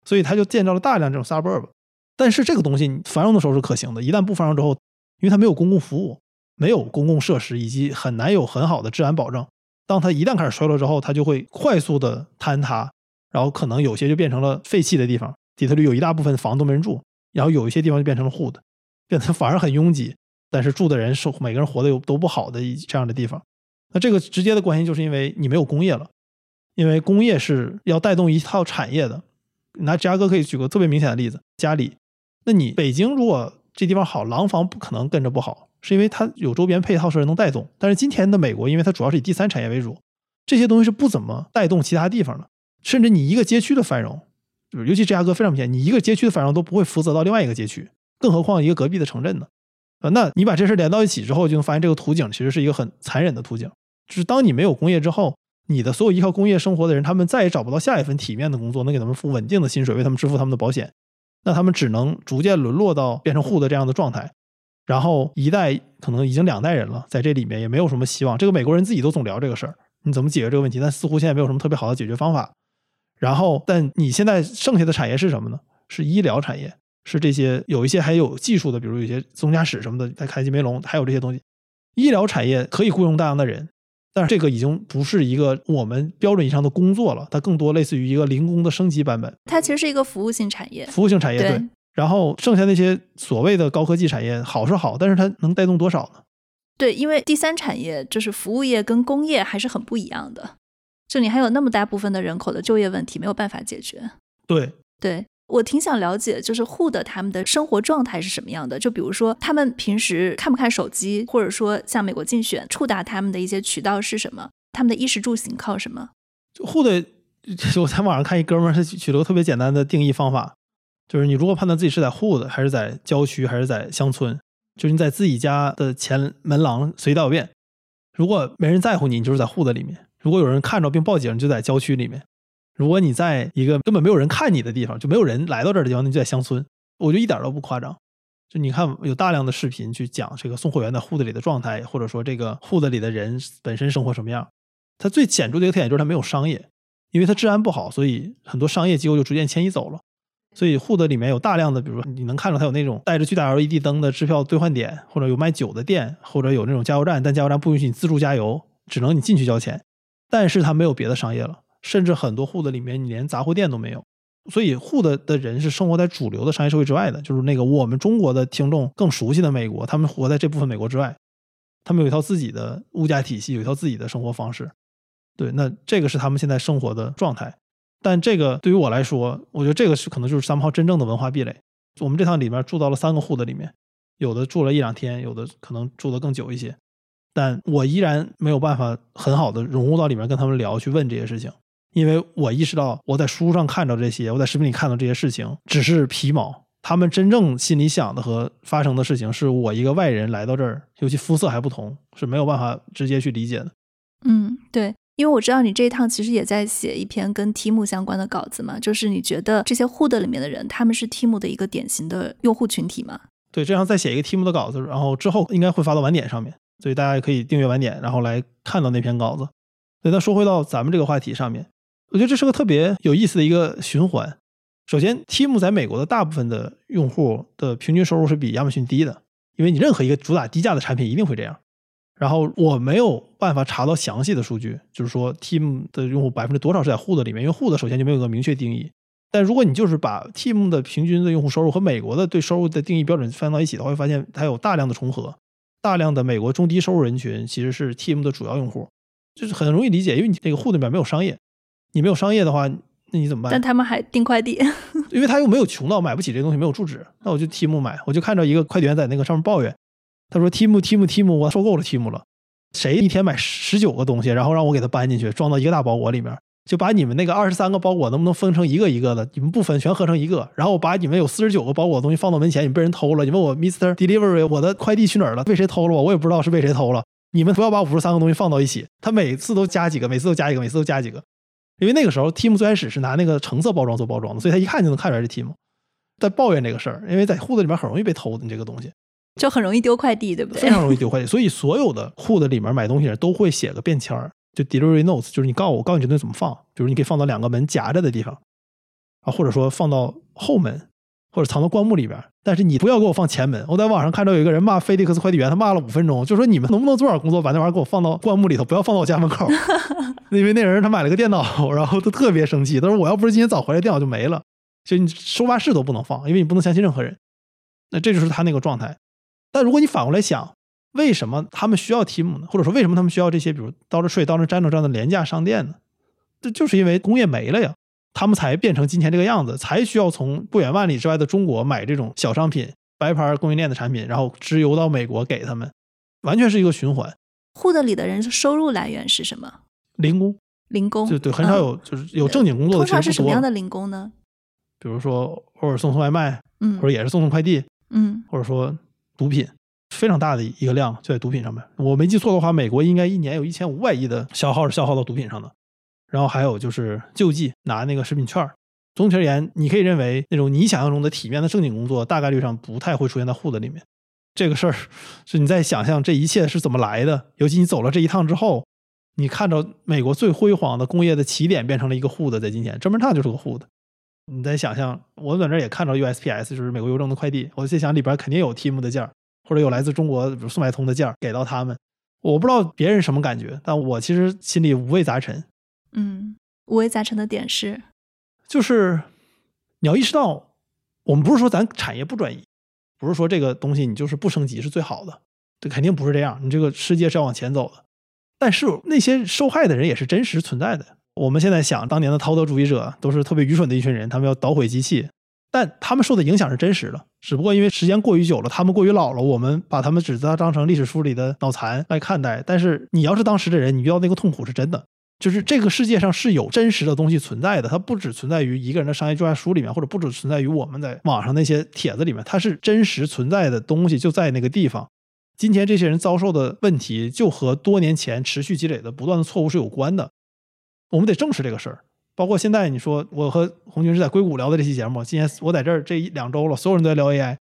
所以他就建造了大量这种 suburb。但是这个东西繁荣的时候是可行的，一旦不繁荣之后，因为它没有公共服务，没有公共设施，以及很难有很好的治安保证，当它一旦开始衰落之后，它就会快速的坍塌，然后可能有些就变成了废弃的地方。底特律有一大部分房都没人住，然后有一些地方就变成了 hood， 变得反而很拥挤，但是住的人每个人活得都不好的这样的地方。那这个直接的关系就是因为你没有工业了，因为工业是要带动一套产业的。拿芝加哥可以举个特别明显的例子，家里，那你北京如果这地方好，廊坊不可能跟着不好，是因为它有周边配套设施能带动。但是今天的美国，因为它主要是以第三产业为主，这些东西是不怎么带动其他地方的。甚至你一个街区的繁荣，尤其芝加哥非常明显，你一个街区的繁荣都不会辐射到另外一个街区，更何况一个隔壁的城镇呢？那你把这事连到一起之后，就能发现这个图景其实是一个很残忍的图景，就是当你没有工业之后，你的所有依靠工业生活的人，他们再也找不到下一份体面的工作能给他们付稳定的薪水，为他们支付他们的保险，那他们只能逐渐沦落到变成户的这样的状态。然后一代可能已经2代人了，在这里面也没有什么希望。这个美国人自己都总聊这个事儿，你怎么解决这个问题？但似乎现在没有什么特别好的解决方法。然后但你现在剩下的产业是什么呢？是医疗产业，是这些有一些还有技术的，比如有些自动驾驶什么的，在凯基梅隆还有这些东西。医疗产业可以雇佣大量的人，但是这个已经不是一个我们标准意义上的工作了，它更多类似于一个零工的升级版本。 它其实是一个服务性产业。 服务性产业， 对。然后剩下那些所谓的高科技产业好是好，但是它能带动多少呢？ 对，因为第三产业就是服务业跟工业还是很不一样的，就你还有那么大部分的人口的就业问题没有办法解决。对，我挺想了解就是hood他们的生活状态是什么样的，就比如说他们平时看不看手机，或者说像美国竞选触达他们的一些渠道是什么，他们的衣食住行靠什么。 hood我在网上看一哥们儿是取了个特别简单的定义方法，就是你如果判断自己是在hood还是在郊区还是在乡村，就是你在自己家的前门廊随大小便，如果没人在乎你，你就是在hood里面；如果有人看着并报警，你就在郊区里面；如果你在一个根本没有人看你的地方，就没有人来到这儿的地方，你就在乡村。我觉得一点都不夸张。就你看有大量的视频去讲这个送货员在hood里的状态，或者说这个hood里的人本身生活什么样。它最显著的一个特点就是它没有商业，因为它治安不好，所以很多商业机构就逐渐迁移走了。所以hood里面有大量的，比如说你能看到它有那种带着巨大 LED 灯的支票兑换点，或者有卖酒的店，或者有那种加油站，但加油站不允许你自助加油，只能你进去交钱。但是它没有别的商业了，甚至很多hood里面你连杂货店都没有。所以hood的人是生活在主流的商业社会之外的，就是那个我们中国的听众更熟悉的美国，他们活在这部分美国之外，他们有一套自己的物价体系，有一套自己的生活方式。对，那这个是他们现在生活的状态。但这个对于我来说，我觉得这个是可能就是3号真正的文化壁垒。我们这趟里面住到了3个hood里面，有的住了1-2天，有的可能住得更久一些，但我依然没有办法很好的融入到里面跟他们聊，去问这些事情。因为我意识到我在书上看到这些，我在视频里看到这些事情只是皮毛，他们真正心里想的和发生的事情是我一个外人来到这儿，尤其肤色还不同，是没有办法直接去理解的。 对，因为我知道你这一趟其实也在写一篇跟 Temu 相关的稿子嘛，就是你觉得这些hood里面的人他们是 Temu 的一个典型的用户群体吗？ 对，这样再写一个 Temu 的稿子，然后之后应该会发到晚点上面，所以大家也可以订阅晚点，然后来看到那篇稿子。所以那说回到咱们这个话题上面，我觉得这是个特别有意思的一个循环。首先 Temu 在美国的大部分的用户的平均收入是比亚马逊低的，因为你任何一个主打低价的产品一定会这样。然后我没有办法查到详细的数据，就是说 Temu 的用户多少是在hood里面，因为hood首先就没有个明确定义。但如果你就是把 Temu 的平均的用户收入和美国的对收入的定义标准放到一起的话，会发现它有大量的重合，大量的美国中低收入人群其实是 Temu 的主要用户，就是很容易理解，因为你这个hood里面没有商业，你没有商业的话，那你怎么办？ 但他们还订快递， 因为他又没有穷到买不起这东西，没有住址，那我就 Temu 买。我就看到一个快递员在那个上面抱怨，他说 Temu 我收购了 Temu 了，谁一天买19个东西，然后让我给他搬进去装到一个大包裹里面，就把你们那个23个包裹能不能分成一个一个的，你们不分全合成一个，然后我把你们有49个包裹的东西放到门前，你被人偷了，你问我 Mr. Delivery 我的快递去哪儿了，被谁偷了我也不知道是被谁偷了，你们不要把53个东西放到一起，他每次都加几个，每次都加一个，每次都加几个。因为那个时候 Temu 最开始是拿那个橙色包装做包装的，所以他一看就能看出来是 Temu 在抱怨这个事儿，因为在hood里面很容易被偷的，你这个东西就很容易丢快递，对不对？ 非常容易丢快递，所以所有的hood里面买东西人都会写个便签，就 delivery notes， 就是你告诉你这东西怎么放，比如你可以放到2个门夹着的地方， 或者说放到后门，或者藏到棺木里边，但是你不要给我放前门。我在网上看到有一个人骂菲利克斯快递员，他骂了5分钟，就说你们能不能做点工作，把那玩意儿给我放到棺木里头，不要放到我家门口。因为那人他买了个电脑，然后他特别生气，他说我要不是今天早回来，电脑就没了。就你收发室都不能放，因为你不能相信任何人。那这就是他那个状态。但如果你反过来想，为什么他们需要 Temu 呢？或者说为什么他们需要这些比如 Dollar Tree、Dollar General 这样的廉价商店呢？这就是因为工业没了呀，他们才变成今天这个样子，才需要从不远万里之外的中国买这种小商品、白牌供应链的产品，然后直邮到美国给他们，完全是一个循环。 Hood 里的人收入来源是什么？ 零工。 零工， 就对，很少有就是有正经工作的， 通常是什么样的零工呢？ 比如说偶尔送外卖，或者也是送快递，或者说毒品，非常大的一个量就在毒品上面。我没记错的话，美国应该一年有1500亿的消耗是消耗到毒品上的。然后还有就是救济，拿那个食品券。总体而言，你可以认为那种你想象中的体面的正经工作，大概率上不太会出现在 Hood 里面。这个事儿是你在想象这一切是怎么来的，尤其你走了这一趟之后，你看着美国最辉煌的工业的起点变成了一个 Hood， 在今天专门烫就是个 Hood。你在想象，我在这儿也看到 USPS， 就是美国邮政的快递，我在想里边肯定有 Temu 的件，或者有来自中国比如速卖通的件给到他们。我不知道别人什么感觉，但我其实心里五味杂陈。 五味杂陈的点是， 就是你要意识到，我们不是说咱产业不转移，不是说这个东西你就是不升级是最好的，这肯定不是这样，你这个世界是要往前走的。但是那些受害的人也是真实存在的。我们现在想当年的陶德主义者都是特别愚蠢的一群人，他们要捣毁机器，但他们受的影响是真实的，只不过因为时间过于久了，他们过于老了，我们把他们只当成历史书里的脑残来看待。但是你要是当时的人，你遇到那个痛苦是真的，就是这个世界上是有真实的东西存在的，它不只存在于一个人的商业计划书里面，或者不只存在于我们在网上那些帖子里面，它是真实存在的东西，就在那个地方。今天这些人遭受的问题就和多年前持续积累的不断的错误是有关的，我们得正视这个事儿。包括现在你说我和红军是在硅谷聊的这期节目，今天我在这儿这2周了，所有人都在聊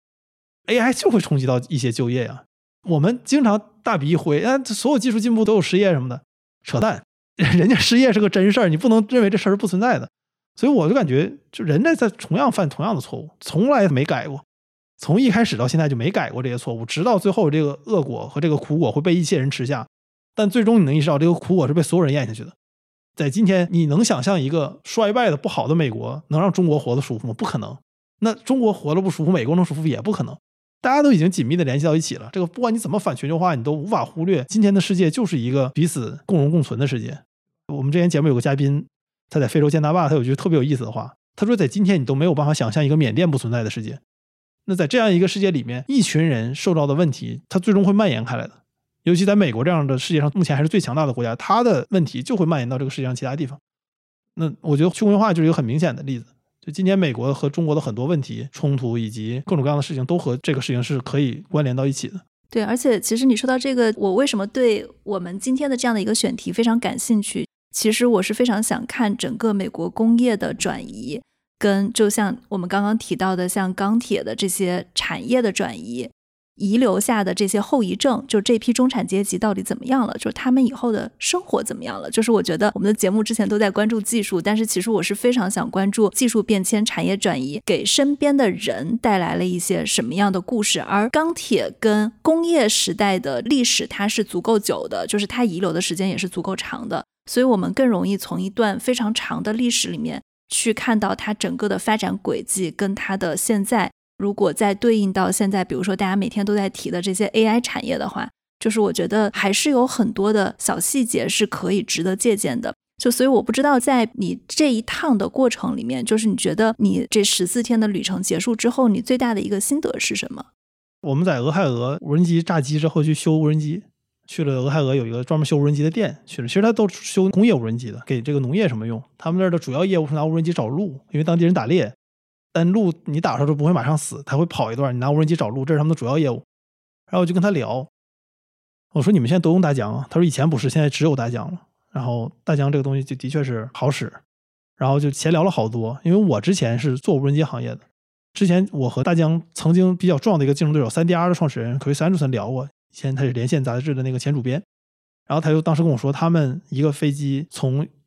AI 就会冲击到一些就业呀。我们经常大笔一挥，所有技术进步都有失业什么的，扯淡，人家失业是个真事儿，你不能认为这事儿是不存在的。所以我就感觉就人类在同样犯同样的错误，从来没改过，从一开始到现在就没改过这些错误，直到最后这个恶果和这个苦果会被一切人吃下，但最终你能意识到这个苦果是被所有人咽下去的。在今天你能想象一个衰败的不好的美国能让中国活得舒服吗？不可能。那中国活得不舒服，美国能舒服也不可能。大家都已经紧密的联系到一起了，这个不管你怎么反全球化，你都无法忽略今天的世界就是一个彼此共荣共存的世界。我们之前节目有个嘉宾，他在非洲建大坝，他有句特别有意思的话，他说在今天你都没有办法想象一个缅甸不存在的世界。那在这样一个世界里面，一群人受到的问题它最终会蔓延开来的，尤其在美国这样的世界上目前还是最强大的国家，它的问题就会蔓延到这个世界上其他地方。那我觉得去工业化就是一个很明显的例子，就今天美国和中国的很多问题冲突以及各种各样的事情都和这个事情是可以关联到一起的。 对，而且其实你说到这个，我为什么对我们今天的这样的一个选题非常感兴趣，其实我是非常想看整个美国工业的转移，跟就像我们刚刚提到的像钢铁的这些产业的转移遗留下的这些后遗症，就这批中产阶级到底怎么样了，就是他们以后的生活怎么样了。就是我觉得我们的节目之前都在关注技术，但是其实我是非常想关注技术变迁、产业转移给身边的人带来了一些什么样的故事。而钢铁跟工业时代的历史它是足够久的，就是它遗留的时间也是足够长的，所以我们更容易从一段非常长的历史里面去看到它整个的发展轨迹跟它的现在。如果再对应到现在比如说大家每天都在提的这些 AI 产业的话，就是我觉得还是有很多的小细节是可以值得借鉴的。就所以我不知道在你这一趟的过程里面，就是你觉得你这14天的旅程结束之后，你最大的一个心得是什么？ 我们在俄亥俄无人机炸机之后去修无人机，去了俄亥俄有一个专门修无人机的店去了，其实他都修工业无人机的，给这个农业什么用。他们那儿的主要业务是拿无人机找路，因为当地人打猎，但路你打上就不会马上死，他会跑一段，你拿无人机找路，这是他们的主要业务。然后我就跟他聊，我说你们现在都用大疆啊？他说以前不是，现在只有大疆了。然后大疆这个东西就的确是好使，然后就闲聊了好多。因为我之前是做无人机行业的，之前我和大疆曾经比较重要的一个竞争对手 3DR 的创始人Chris Anderson 聊过，以前他是连线杂志的那个前主编。然后他就当时跟我说，他们一个飞机从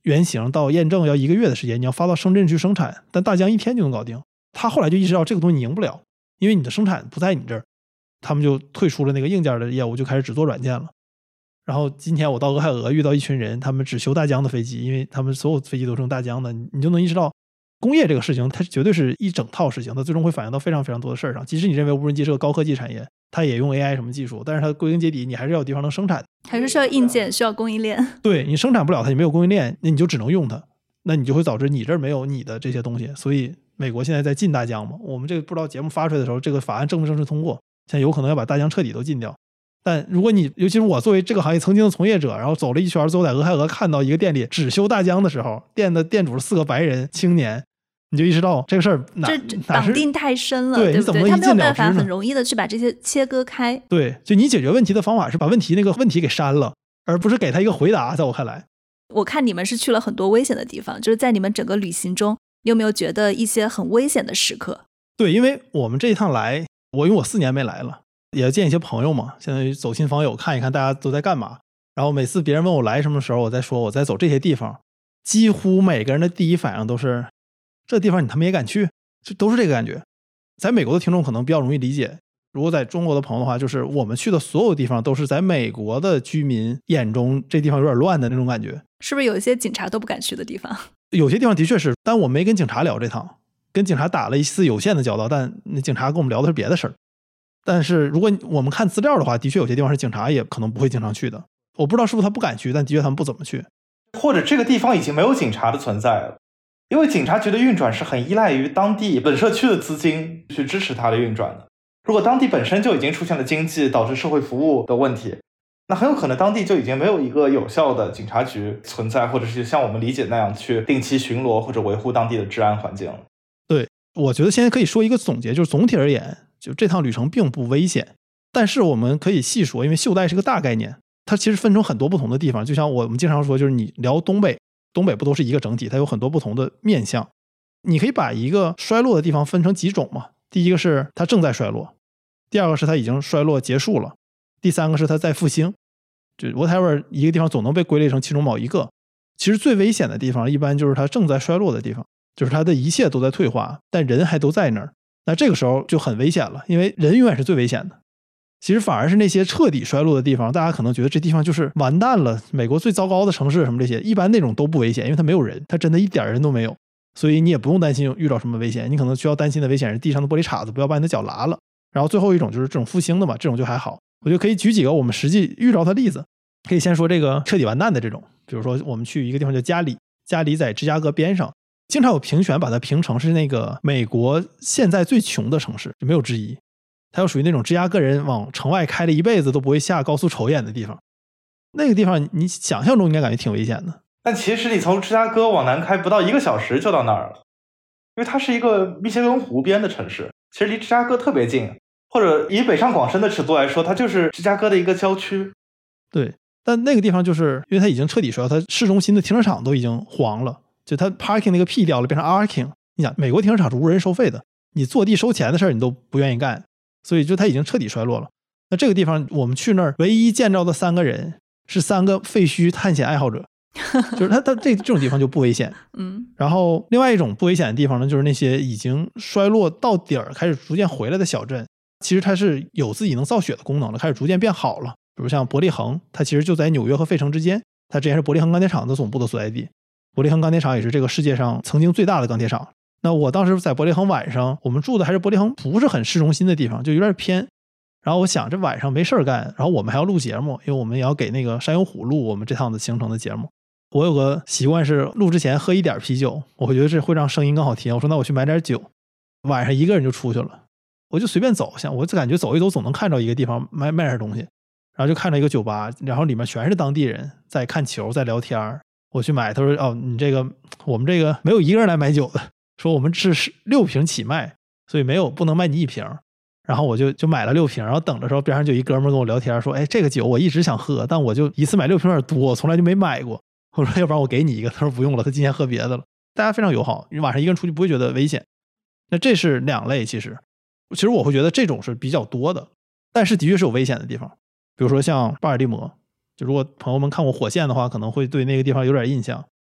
原型到验证要1个月的时间，你要发到深圳去生产，但大疆1天就能搞定。他后来就意识到这个东西你赢不了，因为你的生产不在你这儿，他们就退出了那个硬件的业务，就开始只做软件了。然后今天我到俄亥俄遇到一群人，他们只修大疆的飞机，因为他们所有飞机都是用大疆的，你就能意识到工业这个事情它绝对是一整套事情，它最终会反映到非常非常多的事儿上。即使你认为无人机是个高科技产业，它也用 AI 什么技术，但是它归根结底你还是要有地方能生产， 还是需要硬件，需要供应链。 对，你生产不了它，你没有供应链，那你就只能用它，那你就会导致你这儿没有你的这些东西。所以美国现在在禁大疆嘛，我们这个不知道节目发出来的时候这个法案正不正式通过，现在有可能要把大疆彻底都禁掉。但如果你尤其是我作为这个行业曾经的从业者，然后走了一圈，最后在俄亥俄看到一个店里只修大疆的时候，店的店主是4个白人青年，你就意识到这个事儿这绑定太深了， 对不对？他没有办法很容容易的去把这些切割开。 对，就你解决问题的方法是把问题给删了，而不是给他一个回答。在我看来， 我看你们是去了很多危险的地方，就是在你们整个旅行中，你有没有觉得一些很危险的时刻？ 对，因为我们这一趟来，因为我4年没来了，也要见一些朋友嘛，相当于走亲访友，看一看大家都在干嘛。然后每次别人问我来什么时候，我在说我在走这些地方，几乎每个人的第一反应都是这地方你他妈也敢去，就都是这个感觉。在美国的听众可能比较容易理解，如果在中国的朋友的话，就是我们去的所有地方都是在美国的居民眼中这地方有点乱的那种感觉。 是不是有一些警察都不敢去的地方？ 有些地方的确是，但我没跟警察聊这趟，跟警察打了一次有限的交道，但那警察跟我们聊的是别的事儿。但是如果我们看资料的话，的确有些地方是警察也可能不会经常去的。我不知道是不是他不敢去，但的确他们不怎么去。 或者这个地方已经没有警察的存在了，因为警察局的运转是很依赖于当地本社区的资金去支持它的运转的。如果当地本身就已经出现了经济导致社会服务的问题，那很有可能当地就已经没有一个有效的警察局存在，或者是像我们理解那样去定期巡逻或者维护当地的治安环境了。 对，我觉得现在可以说一个总结，就是总体而言，就这趟旅程并不危险，但是我们可以细说，因为袖带是个大概念，它其实分成很多不同的地方。就像我们经常说，就是你聊东北不都是一个整体，它有很多不同的面向。你可以把一个衰落的地方分成几种嘛，第一个是它正在衰落，第二个是它已经衰落结束了，第三个是它在复兴。就 whatever 一个地方总能被归类成其中某一个。其实最危险的地方一般就是它正在衰落的地方，就是它的一切都在退化，但人还都在那儿。那这个时候就很危险了，因为人永远是最危险的。其实反而是那些彻底衰落的地方，大家可能觉得这地方就是完蛋了，美国最糟糕的城市什么这些，一般那种都不危险，因为它没有人，它真的一点人都没有，所以你也不用担心遇到什么危险。你可能需要担心的危险是地上的玻璃碴子不要把你的脚拉了。然后最后一种就是这种复兴的嘛，这种就还好。我觉得可以举几个我们实际遇到的例子。可以先说这个彻底完蛋的这种，比如说我们去一个地方叫加里，加里在芝加哥边上，经常有评选把它评成是那个美国现在最穷的城市，就没有之一。它又属于那种芝加哥人往城外开了一辈子都不会下高速瞅一眼的地方。那个地方你想象中应该感觉挺危险的， 但其实你从芝加哥往南开不到1个小时就到那儿了，因为它是一个密歇根湖边的城市，其实离芝加哥特别近，或者以北上广深的尺度来说，它就是芝加哥的一个郊区。 对，但那个地方就是因为它已经彻底衰落，它市中心的停车场都已经黄了，就它 parking 那个 P 掉了，变成 arking。你想美国停车场是无人收费的，你坐地收钱的事儿你都不愿意干，所以就它已经彻底衰落了。那这个地方我们去那儿唯一见着的3个人是3个废墟探险爱好者，就是它这种地方就不危险。然后另外一种不危险的地方呢，就是那些已经衰落到底儿开始逐渐回来的小镇，其实它是有自己能造血的功能了，开始逐渐变好了。比如像伯利恒，它其实就在纽约和费城之间，它之前是伯利恒钢铁厂的总部的所在地。伯利恒钢铁厂也是这个世界上曾经最大的钢铁厂。那我当时在伯利恒晚上，我们住的还是伯利恒不是很市中心的地方，就有点偏。然后我想这晚上没事干，然后我们还要录节目，因为我们也要给那个山有虎录我们这趟的行程的节目。我有个习惯是录之前喝一点啤酒，我会觉得这会让声音更好听。我说那我去买点酒，晚上一个人就出去了，我就随便走，我就感觉走一走总能看着一个地方卖点东西。然后就看到一个酒吧，然后里面全是当地人在看球在聊天。我去买，他说哦，你这个我们这个没有一个人来买酒的，说我们是6瓶起卖，所以不能卖你1瓶。然后我就买了6瓶，然后等的时候边上就一哥们跟我聊天说，哎，这个酒我一直想喝，但我就一次买6瓶有点多，我从来就没买过。我说要不然我给你一个，他说不用了，他今天喝别的了。大家非常友好，你晚上一个人出去不会觉得危险。那这是2类，其实我会觉得这种是比较多的，但是的确是有危险的地方。比如说像巴尔的摩，就如果朋友们看过火线的话，可能会对那个地方有点印象。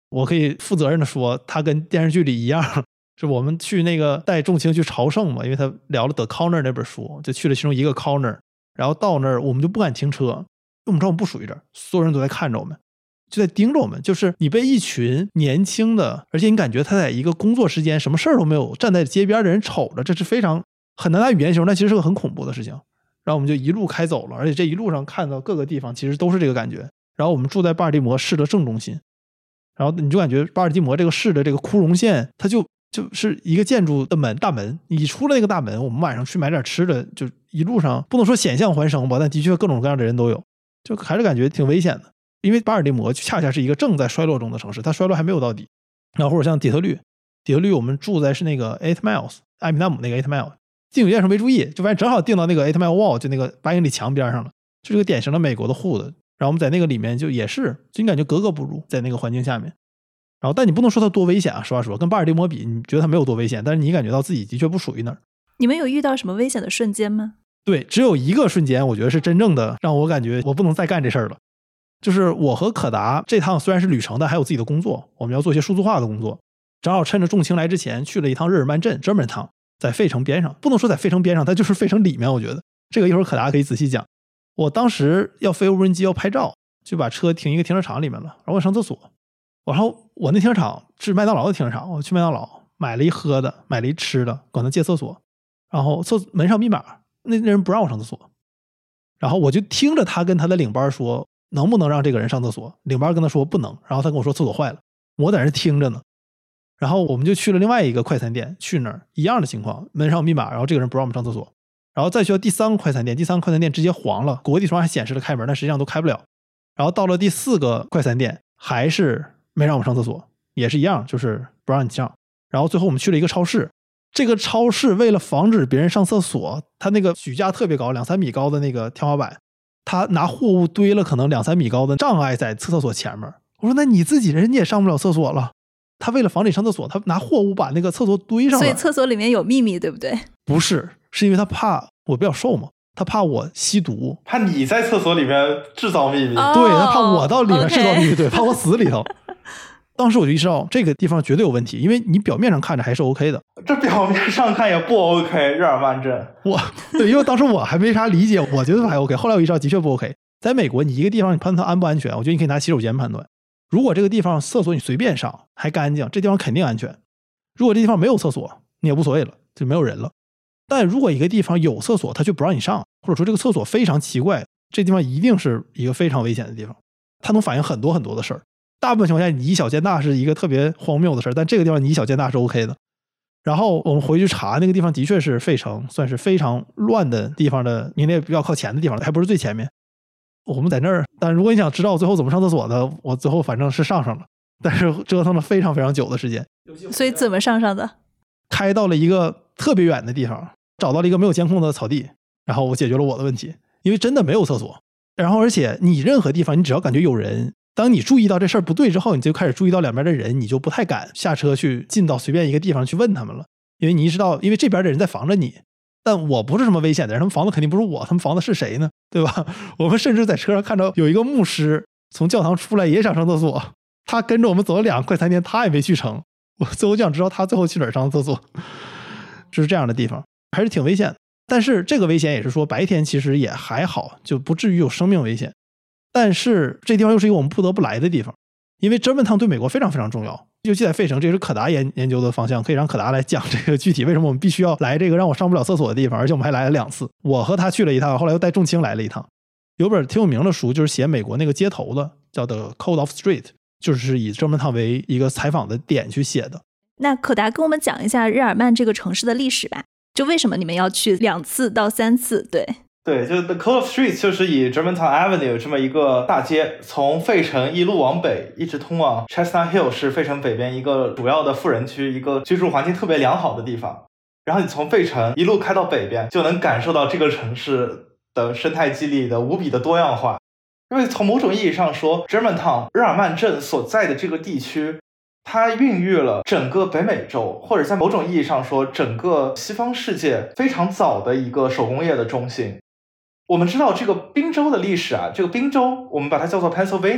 我可以负责任的说，它跟电视剧里一样，是我们去那个带仲卿去朝圣嘛，因为他聊了 The Corner 那本书，就去了其中一个 Corner， 然后到那儿我们就不敢停车，因为我们知道我们不属于这儿，所有人都在看着我们，就在盯着我们，就是你被一群年轻的，而且你感觉他在一个工作时间什么事儿都没有，站在街边的人瞅着，这是非常很难拿语言形容，但其实是个很恐怖的事情。然后我们就一路开走了，而且这一路上看到各个地方其实都是这个感觉。然后我们住在巴尔的摩市的正中心，然后你就感觉巴尔的摩这个市的这个枯荣线，它就是一个建筑的大门，你出了那个大门，我们晚上去买点吃的，就一路上不能说险象环生吧，但的确各种各样的人都有，就还是感觉挺危险的。因为巴尔的摩恰恰是一个正在衰落中的城市，它衰落还没有到底。然后或者像底特律我们住在是那个 8 miles 艾米纳姆那个8 mile， 进酒店时候没注意，就发现正好订到那个8 mile wall， 就那个8英里墙边上了，就是个典型的美国的 hood。然后我们在那个里面就也是，就你感觉格格不入，在那个环境下面。然后但你不能说它多危险啊，实话说，跟巴尔的摩比，你觉得它没有多危险，但是你感觉到自己的确不属于那儿。 你们有遇到什么危险的瞬间吗？ 对，只有一个瞬间，我觉得是真正的让我感觉我不能再干这事儿了。就是我和可达这趟虽然是旅程，但还有自己的工作，我们要做一些数字化的工作。正好趁着仲卿来之前去了一趟日耳曼镇 Germantown， 在费城边上，不能说在费城边上，它就是费城里面。我觉得这个一会儿可达可以仔细讲。我当时要飞无人机要拍照，就把车停一个停车场里面了，然后我上厕所。然后我那停车场是麦当劳的停车场，我去麦当劳买了一喝的，买了一吃的，管他借厕所。然后门上密码，那人不让我上厕所。然后我就听着他跟他的领班说能不能让这个人上厕所，领班跟他说不能，然后他跟我说厕所坏了，我在那听着呢。然后我们就去了另外一个快餐店，去那儿一样的情况，门上有密码，然后这个人不让我们上厕所。然后再去到第三个快餐店，第三个快餐店直接黄了，国际地图上还显示了开门，但实际上都开不了。然后到了第四个快餐店，还是没让我们上厕所，也是一样，就是不让你上。然后最后我们去了一个超市，这个超市为了防止别人上厕所，他那个举架特别高，2-3米高的那个天花板，他拿货物堆了可能2-3米高的障碍在厕所前面。我说那你自己人家也上不了厕所了，他为了防止你上厕所，他拿货物把那个厕所堆上了。 所以厕所里面有秘密对不对？ 不是，是因为他怕我比较瘦嘛，他怕我吸毒， 怕你在厕所里面制造秘密。 哦对，他怕我到里面制造秘密， OK 对，怕我死里头。当时我就意识到这个地方绝对有问题，因为你表面上看着还是 OK 的， 这表面上看也不 OK。日耳曼镇， 对，因为当时我还没啥理解，我觉得还 OK， 后来我意识到的确不 OK。在美国，你一个地方你判断它安不安全，我觉得你可以拿洗手间判断。如果这个地方厕所你随便上还干净，这地方肯定安全。如果这地方没有厕所，你也无所谓了，就没有人了。但如果一个地方有厕所，他就不让你上，或者说这个厕所非常奇怪，这地方一定是一个非常危险的地方，它能反映很多很多的事儿。大部分情况下你以小见大是一个特别荒谬的事儿，但这个地方你以小见大是 OK 的。然后我们回去查，那个地方的确是费城算是非常乱的地方的，你那比较靠前的地方，还不是最前面。我们在那儿，但如果你想知道我最后怎么上厕所的，我最后反正是上了，但是折腾了非常非常久的时间。 所以怎么上的？ 开到了一个特别远的地方，找到了一个没有监控的草地，然后我解决了我的问题，因为真的没有厕所。然后而且你任何地方你只要感觉有人，当你注意到这事儿不对之后，你就开始注意到两边的人，你就不太敢下车去进到随便一个地方去问他们了，因为你意识到因为这边的人在防着你，但我不是什么危险的人，他们防的肯定不是我，他们防的是谁呢？对吧？我们甚至在车上看到有一个牧师从教堂出来也想上厕所，他跟着我们走了2个快餐店，他也没去成。我最后就想知道他最后去哪儿上厕所。就是这样的地方还是挺危险的，但是这个危险也是说白天其实也还好，就不至于有生命危险。但是这地方又是一个我们不得不来的地方，因为Germantown对美国非常非常重要，尤其在费城，这是可达研究的方向，可以让可达来讲这个具体为什么我们必须要来这个让我上不了厕所的地方，而且我们还来了2次，我和他去了一趟，后来又带仲卿来了一趟。有本挺有名的书，就是写美国那个街头的，叫 The Code of Street， 就是以Germantown为一个采访的点去写的。 那可达跟我们讲一下日耳曼这个城市的历史吧，就为什么你们要去2次到3次？ 对，就是 The Code of Street 就是以 Germantown Avenue 这么一个大街，从费城一路往北，一直通往 Chestnut Hill， 是费城北边一个主要的富人区，一个居住环境特别良好的地方。然后你从费城一路开到北边，就能感受到这个城市的生态肌理的无比的多样化。因为从某种意义上说， Germantown 日耳曼镇所在的这个地区，它孕育了整个北美洲，或者在某种意义上说整个西方世界非常早的一个手工业的中心。我们知道这个宾州的历史啊，这个宾州我们把它叫做 Pennsylvania，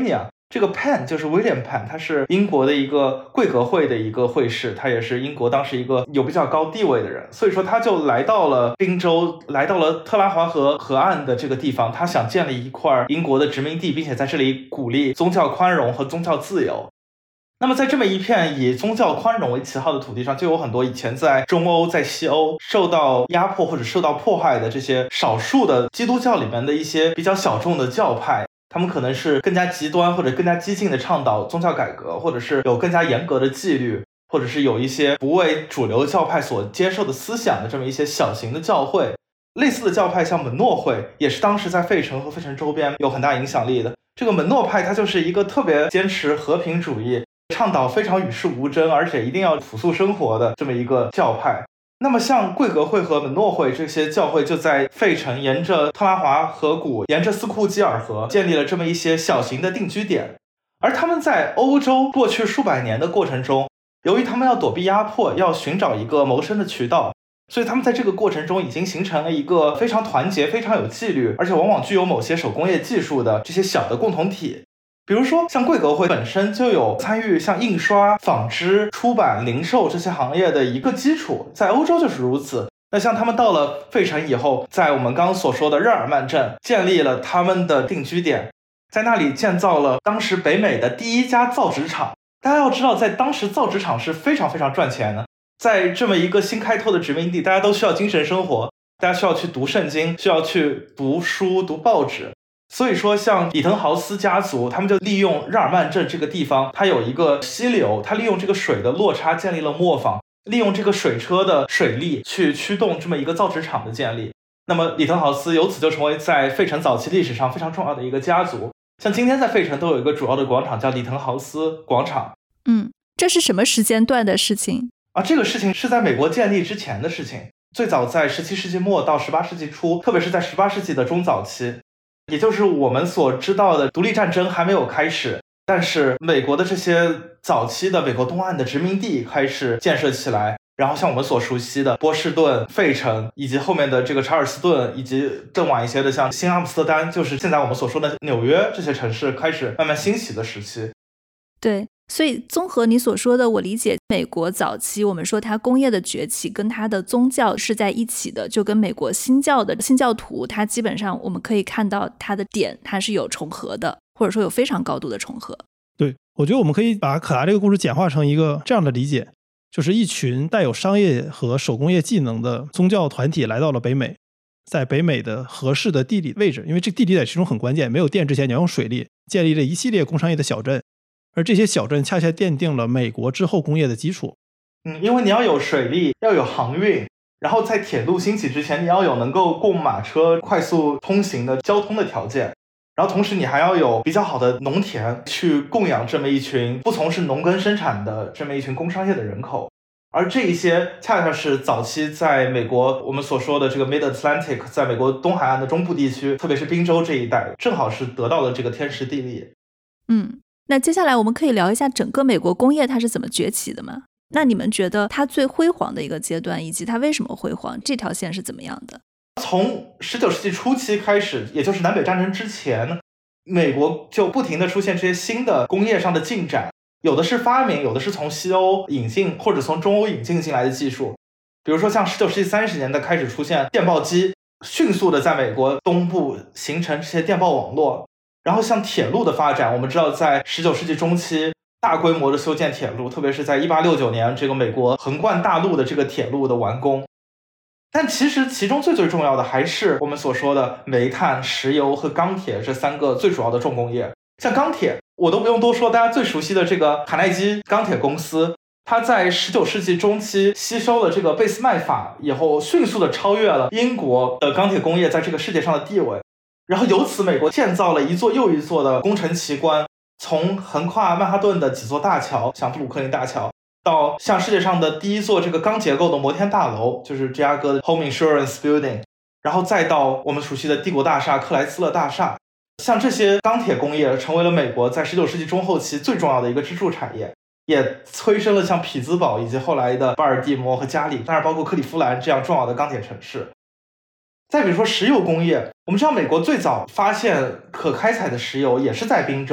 这个 Penn 就是 William Penn， 他是英国的一个贵格会的一个会士，他也是英国当时一个有比较高地位的人，所以说他就来到了宾州，来到了特拉华河岸的这个地方，他想建立一块英国的殖民地，并且在这里鼓励宗教宽容和宗教自由。那么在这么一片以宗教宽容为旗号的土地上，就有很多以前在中欧在西欧受到压迫或者受到迫害的这些少数的基督教里面的一些比较小众的教派，他们可能是更加极端或者更加激进的倡导宗教改革，或者是有更加严格的纪律，或者是有一些不为主流教派所接受的思想的这么一些小型的教会。类似的教派像门诺会也是当时在费城和费城周边有很大影响力的。这个门诺派它就是一个特别坚持和平主义，倡导非常与世无争，而且一定要朴素生活的这么一个教派。那么像贵格会和门诺会这些教会就在费城沿着特拉华河谷，沿着斯库基尔河建立了这么一些小型的定居点。而他们在欧洲过去数百年的过程中，由于他们要躲避压迫，要寻找一个谋生的渠道，所以他们在这个过程中已经形成了一个非常团结、非常有纪律，而且往往具有某些手工业技术的这些小的共同体。比如说像贵格会本身就有参与像印刷、纺织、出版、零售这些行业的一个基础，在欧洲就是如此。那像他们到了费城以后，在我们刚刚所说的日耳曼镇建立了他们的定居点，在那里建造了当时北美的第一家造纸厂。大家要知道，在当时造纸厂是非常非常赚钱的，在这么一个新开拓的殖民地，大家都需要精神生活，大家需要去读圣经，需要去读书、读报纸。所以说像里滕豪斯家族，他们就利用日耳曼镇这个地方，它有一个溪流，它利用这个水的落差建立了磨坊，利用这个水车的水力去驱动这么一个造纸厂的建立。那么里滕豪斯由此就成为在费城早期历史上非常重要的一个家族。像今天在费城都有一个主要的广场叫里滕豪斯广场。 这是什么时间段的事情啊？这个事情是在美国建立之前的事情，最早在17世纪末到18世纪初，特别是在18世纪的中早期，也就是我们所知道的独立战争还没有开始，但是美国的这些早期的美国东岸的殖民地开始建设起来，然后像我们所熟悉的波士顿、费城，以及后面的这个查尔斯顿，以及更晚一些的像新阿姆斯特丹，就是现在我们所说的纽约，这些城市开始慢慢兴起的时期。 对，所以综合你所说的，我理解美国早期我们说它工业的崛起跟它的宗教是在一起的，就跟美国新教的新教徒，它基本上我们可以看到它的点它是有重合的，或者说有非常高度的重合。 对，我觉得我们可以把可达这个故事简化成一个这样的理解，就是一群带有商业和手工业技能的宗教团体来到了北美，在北美的合适的地理位置，因为这个地理在其中很关键，没有电之前你要用水利，建立了一系列工商业的小镇，而这些小镇恰恰奠定了美国之后工业的基础。 因为你要有水利，要有航运，然后在铁路兴起之前，你要有能够供马车快速通行的交通的条件，然后同时你还要有比较好的农田去供养这么一群不从事农耕生产的这么一群工商业的人口。而这一些恰恰是早期在美国我们所说的这个 Mid-Atlantic， 在美国东海岸的中部地区，特别是宾州这一带，正好是得到了这个天时地利。 那接下来我们可以聊一下整个美国工业它是怎么崛起的吗？那你们觉得它最辉煌的一个阶段，以及它为什么辉煌，这条线是怎么样的？ 从19世纪初期开始，也就是南北战争之前，美国就不停地出现这些新的工业上的进展，有的是发明，有的是从西欧引进或者从中欧引进进来的技术。比如说像19世纪30年代开始出现电报机，迅速的在美国东部形成这些电报网络。然后像铁路的发展，我们知道在19世纪中期大规模的修建铁路，特别是在1869年这个美国横贯大陆的这个铁路的完工。但其实其中最重要的还是我们所说的煤炭、石油和钢铁这三个最主要的重工业。像钢铁我都不用多说，大家最熟悉的这个卡耐基钢铁公司，它在19世纪中期吸收了这个贝斯麦法以后，迅速的超越了英国的钢铁工业在这个世界上的地位。然后由此美国建造了一座又一座的工程奇观，从横跨曼哈顿的几座大桥，像布鲁克林大桥，到像世界上的第一座这个钢结构的摩天大楼，就是芝加哥的 Home Insurance Building， 然后再到我们熟悉的帝国大厦、克莱斯勒大厦。像这些钢铁工业成为了美国在19世纪中后期最重要的一个支柱产业，也催生了像匹兹堡以及后来的巴尔的摩和加里，当然包括克利夫兰这样重要的钢铁城市。再比如说石油工业，我们知道美国最早发现可开采的石油也是在宾州，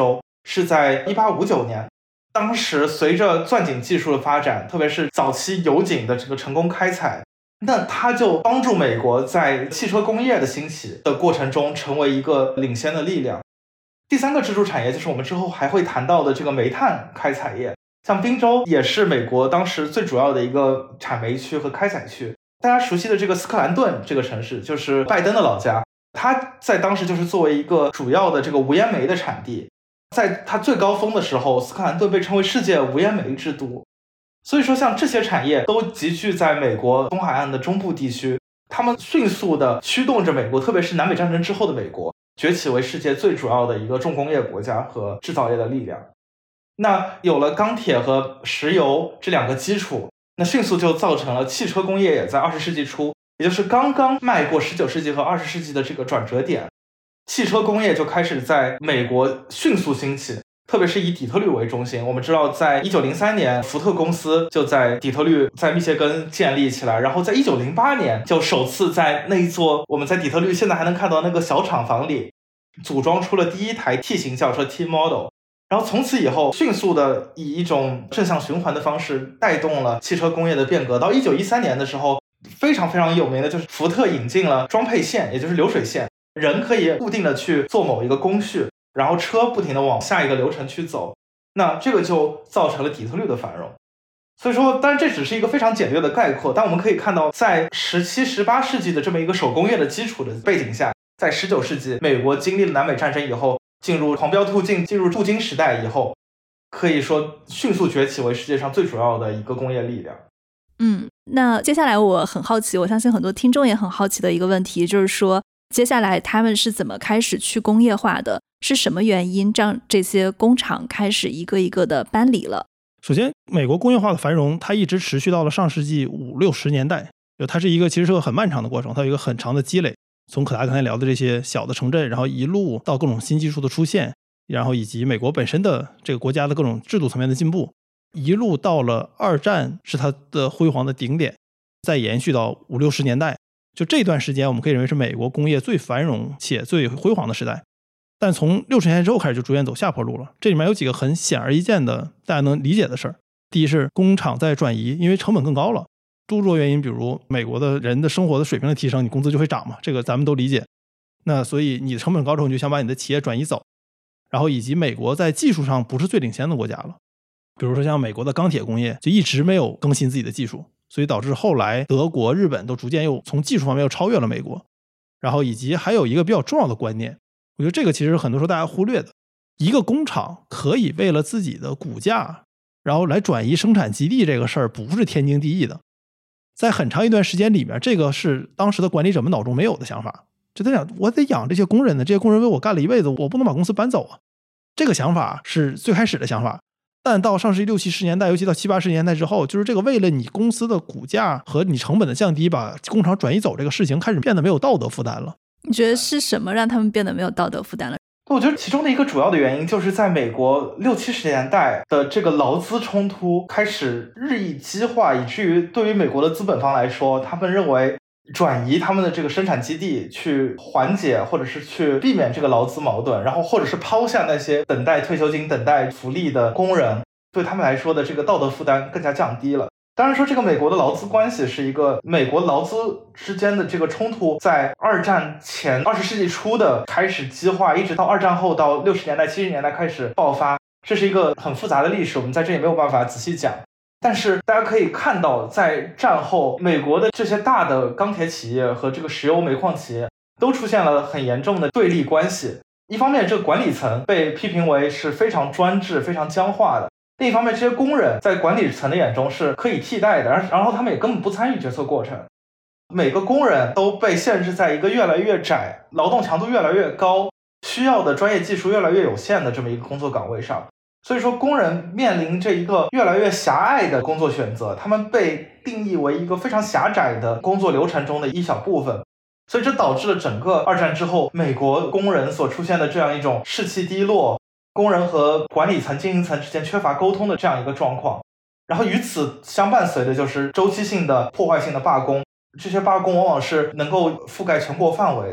是在1859年。当时随着钻井技术的发展，特别是早期油井的这个成功开采，那它就帮助美国在汽车工业的兴起的过程中成为一个领先的力量。第三个支柱产业就是我们之后还会谈到的这个煤炭开采业，像宾州也是美国当时最主要的一个产煤区和开采区。大家熟悉的这个斯克兰顿这个城市就是拜登的老家，它在当时就是作为一个主要的这个无烟煤的产地，在它最高峰的时候，斯克兰顿被称为世界无烟煤之都。所以说像这些产业都集聚在美国东海岸的中部地区，他们迅速的驱动着美国，特别是南北战争之后的美国崛起为世界最主要的一个重工业国家和制造业的力量。那有了钢铁和石油这两个基础，那迅速就造成了汽车工业也在20世纪初，也就是刚刚迈过19世纪和20世纪的这个转折点，汽车工业就开始在美国迅速兴起，特别是以底特律为中心。我们知道在1903年福特公司就在底特律在密歇根建立起来，然后在1908年就首次在那一座我们在底特律现在还能看到那个小厂房里组装出了第一台 T 型轿车 T Model， 然后从此以后迅速的以一种正向循环的方式带动了汽车工业的变革。到1913年的时候，非常非常有名的就是福特引进了装配线，也就是流水线，人可以固定的去做某一个工序，然后车不停的往下一个流程去走，那这个就造成了底特律的繁荣。所以说当然这只是一个非常简略的概括，但我们可以看到在17、18世纪的这么一个手工业的基础的背景下，在19世纪美国经历了南北战争以后，进入狂飙突进，进入镀金时代以后，可以说迅速崛起为世界上最主要的一个工业力量。 那接下来我很好奇，我相信很多听众也很好奇的一个问题，就是说接下来他们是怎么开始去工业化的，是什么原因让这些工厂开始一个一个的搬离了？ 首先美国工业化的繁荣它一直持续到了上世纪50、60年代，就它是一个其实是个很漫长的过程，它有一个很长的积累，从可达刚才聊的这些小的城镇，然后一路到各种新技术的出现，然后以及美国本身的这个国家的各种制度层面的进步，一路到了二战是它的辉煌的顶点，再延续到50、60年代，就这段时间我们可以认为是美国工业最繁荣且最辉煌的时代。但从60年代之后开始就逐渐走下坡路了，这里面有几个很显而易见的大家能理解的事儿。第一是工厂在转移，因为成本更高了，诸多原因，比如美国的人的生活的水平的提升，你工资就会涨嘛，这个咱们都理解。那所以你成本高之后，你就想把你的企业转移走，然后以及美国在技术上不是最领先的国家了，比如说像美国的钢铁工业就一直没有更新自己的技术，所以导致后来德国、日本都逐渐又从技术方面又超越了美国。然后以及还有一个比较重要的观念，我觉得这个其实很多时候大家忽略的，一个工厂可以为了自己的股价然后来转移生产基地，这个事儿不是天经地义的。在很长一段时间里面，这个是当时的管理者们脑中没有的想法，就在想我得养这些工人呢，这些工人为我干了一辈子，我不能把公司搬走啊。这个想法是最开始的想法，但到上世纪60、70年代，尤其到70、80年代之后，就是这个为了你公司的股价和你成本的降低，把工厂转移走这个事情开始变得没有道德负担了。 你觉得是什么让他们变得没有道德负担了？ 我觉得其中的一个主要的原因就是在美国60、70年代的这个劳资冲突开始日益激化，以至于对于美国的资本方来说，他们认为转移他们的这个生产基地去缓解或者是去避免这个劳资矛盾，然后或者是抛下那些等待退休金、等待福利的工人，对他们来说的这个道德负担更加降低了。当然说这个美国的劳资关系是一个美国劳资之间的这个冲突在二战前20世纪初的开始激化，一直到二战后到60年代、70年代开始爆发，这是一个很复杂的历史，我们在这里没有办法仔细讲。但是大家可以看到，在战后美国的这些大的钢铁企业和这个石油煤矿企业都出现了很严重的对立关系。一方面这个管理层被批评为是非常专制、非常僵化的，另一方面这些工人在管理层的眼中是可以替代的，然后他们也根本不参与决策过程。每个工人都被限制在一个越来越窄、劳动强度越来越高、需要的专业技术越来越有限的这么一个工作岗位上。所以说工人面临这一个越来越狭隘的工作选择，他们被定义为一个非常狭窄的工作流程中的一小部分。所以这导致了整个二战之后美国工人所出现的这样一种士气低落，工人和管理层、经营层之间缺乏沟通的这样一个状况。然后与此相伴随的就是周期性的破坏性的罢工，这些罢工往往是能够覆盖全国范围的。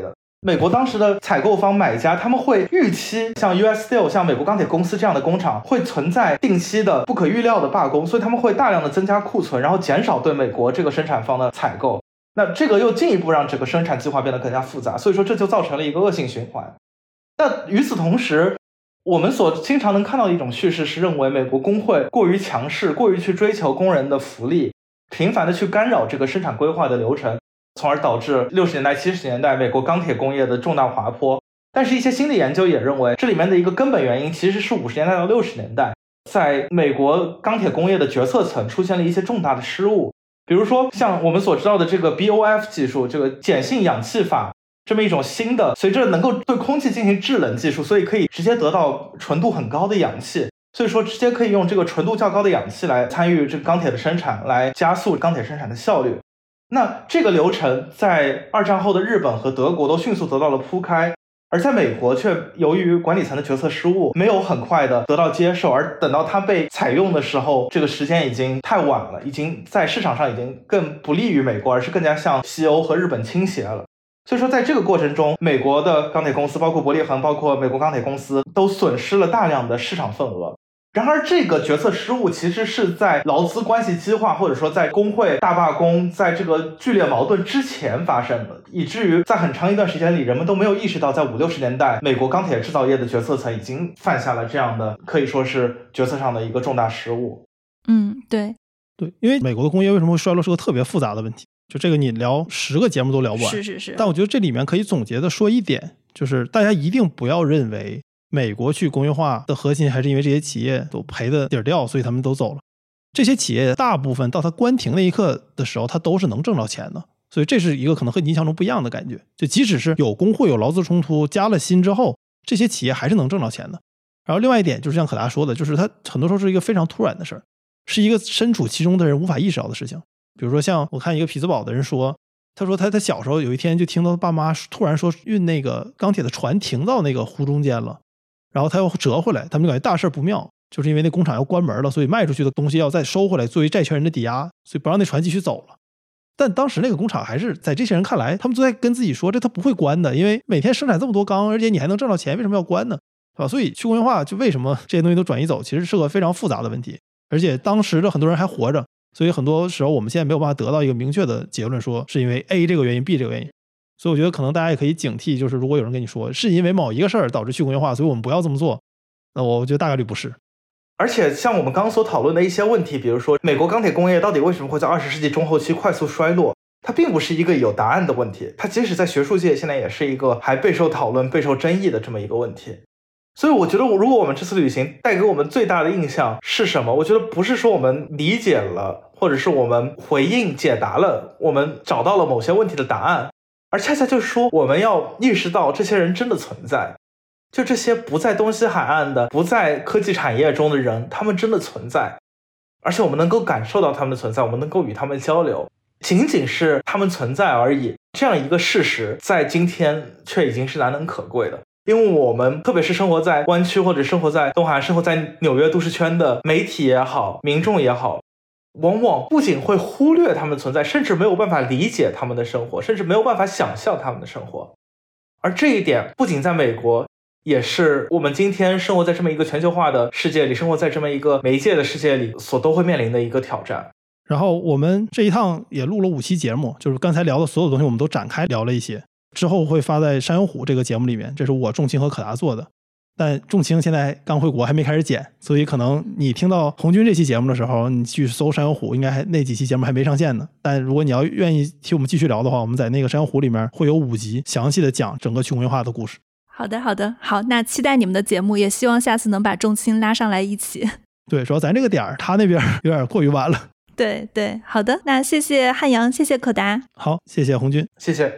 美国当时的采购方买家，他们会预期像 US Steel 像美国钢铁公司这样的工厂会存在定期的不可预料的罢工，所以他们会大量的增加库存，然后减少对美国这个生产方的采购。那这个又进一步让整个生产计划变得更加复杂，所以说这就造成了一个恶性循环。那与此同时，我们所经常能看到的一种叙事是认为美国工会过于强势，过于去追求工人的福利，频繁的去干扰这个生产规划的流程，从而导致60年代70年代美国钢铁工业的重大滑坡。但是一些新的研究也认为，这里面的一个根本原因其实是50年代到60年代在美国钢铁工业的决策层出现了一些重大的失误。比如说像我们所知道的这个 BOF 技术，这个碱性氧气法，这么一种新的随着能够对空气进行制冷技术，所以可以直接得到纯度很高的氧气，所以说直接可以用这个纯度较高的氧气来参与这个钢铁的生产，来加速钢铁生产的效率。那这个流程在二战后的日本和德国都迅速得到了铺开，而在美国却由于管理层的决策失误，没有很快的得到接受，而等到它被采用的时候，这个时间已经太晚了，已经在市场上已经更不利于美国，而是更加向西欧和日本倾斜了。所以说在这个过程中，美国的钢铁公司包括伯利恒，包括美国钢铁公司都损失了大量的市场份额。然而这个决策失误其实是在劳资关系激化，或者说在工会大罢工，在这个剧烈矛盾之前发生的，以至于在很长一段时间里，人们都没有意识到在50、60年代美国钢铁制造业的决策层已经犯下了这样的可以说是决策上的一个重大失误。 对， 因为美国的工业为什么会衰落是个特别复杂的问题，就这个你聊10个节目都聊不完。 是。 但我觉得这里面可以总结的说一点，就是大家一定不要认为美国去工业化的核心还是因为这些企业都赔的底儿掉，所以他们都走了。这些企业大部分到它关停那一刻的时候，它都是能挣着钱的，所以这是一个可能和你印象中不一样的感觉。就即使是有工会有劳资冲突加了薪之后，这些企业还是能挣着钱的。然后另外一点就是像可达说的，就是它很多时候是一个非常突然的事儿，是一个身处其中的人无法意识到的事情。比如说像我看一个匹兹堡的人说，他说他小时候有一天就听到爸妈突然说运那个钢铁的船停到那个湖中间了，然后他又折回来，他们就感觉大事不妙，就是因为那工厂要关门了，所以卖出去的东西要再收回来作为债权人的抵押，所以不让那船继续走了。但当时那个工厂还是在这些人看来，他们都在跟自己说这他不会关的，因为每天生产这么多钢，而且你还能挣到钱，为什么要关呢？对吧？所以去工业化就为什么这些东西都转移走，其实是个非常复杂的问题，而且当时的很多人还活着，所以很多时候我们现在没有办法得到一个明确的结论，说是因为 A 这个原因 B 这个原因。所以我觉得可能大家也可以警惕，就是如果有人跟你说是因为某一个事儿导致去工业化，所以我们不要这么做，那我觉得大概率不是。 而且像我们刚刚所讨论的一些问题，比如说美国钢铁工业到底为什么会在20世纪中后期快速衰落，它并不是一个有答案的问题，它即使在学术界现在也是一个还备受讨论备受争议的这么一个问题。所以我觉得如果我们这次旅行带给我们最大的印象是什么，我觉得不是说我们理解了或者是我们回应解答了我们找到了某些问题的答案，而恰恰就是说我们要意识到这些人真的存在，就这些不在东西海岸的不在科技产业中的人，他们真的存在，而且我们能够感受到他们的存在，我们能够与他们交流，仅仅是他们存在而已，这样一个事实在今天却已经是难能可贵的。因为我们特别是生活在湾区或者生活在东海岸生活在纽约都市圈的媒体也好民众也好，往往不仅会忽略他们的存在，甚至没有办法理解他们的生活，甚至没有办法想象他们的生活。而这一点不仅在美国，也是我们今天生活在这么一个全球化的世界里，生活在这么一个媒介的世界里所都会面临的一个挑战。 然后我们这一趟也录了5期节目，就是刚才聊的所有东西我们都展开聊了一些，之后会发在山有虎这个节目里面，这是我仲卿和可达做的。但仲卿现在刚回国还没开始剪，所以可能你听到红军这期节目的时候，你去搜山有虎应该那几期节目还没上线呢。但如果你要愿意听我们继续聊的话，我们在那个山有虎里面会有5集详细的讲整个去工业化的故事。 好的，好，那期待你们的节目，也希望下次能把仲卿拉上来一起。 对，主要咱这个点儿他那边有点过于晚了。 对，好的，那谢谢汉阳，谢谢可达。 好，谢谢红军， 谢谢。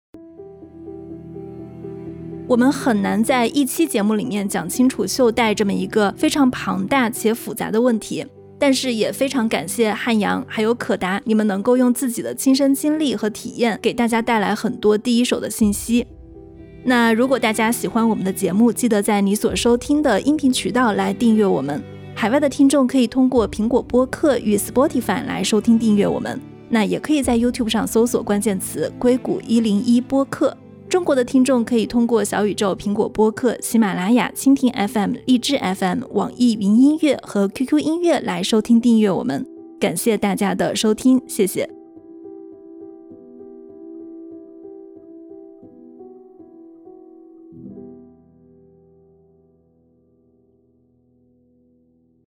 我们很难在一期节目里面讲清楚袖带这么一个非常庞大且复杂的问题，但是也非常感谢汉阳还有可达，你们能够用自己的亲身经历和体验给大家带来很多第一手的信息。那如果大家喜欢我们的节目，记得在你所收听的音频渠道来订阅我们。海外的听众可以通过苹果播客与 Spotify 来收听订阅我们，那也可以在 YouTube 上搜索关键词硅谷101播客。 中国的听众可以通过小宇宙、苹果播客、喜马拉雅、蜻蜓 FM、荔枝 FM、网易云音乐和 QQ 音乐来收听订阅我们。感谢大家的收听，谢谢。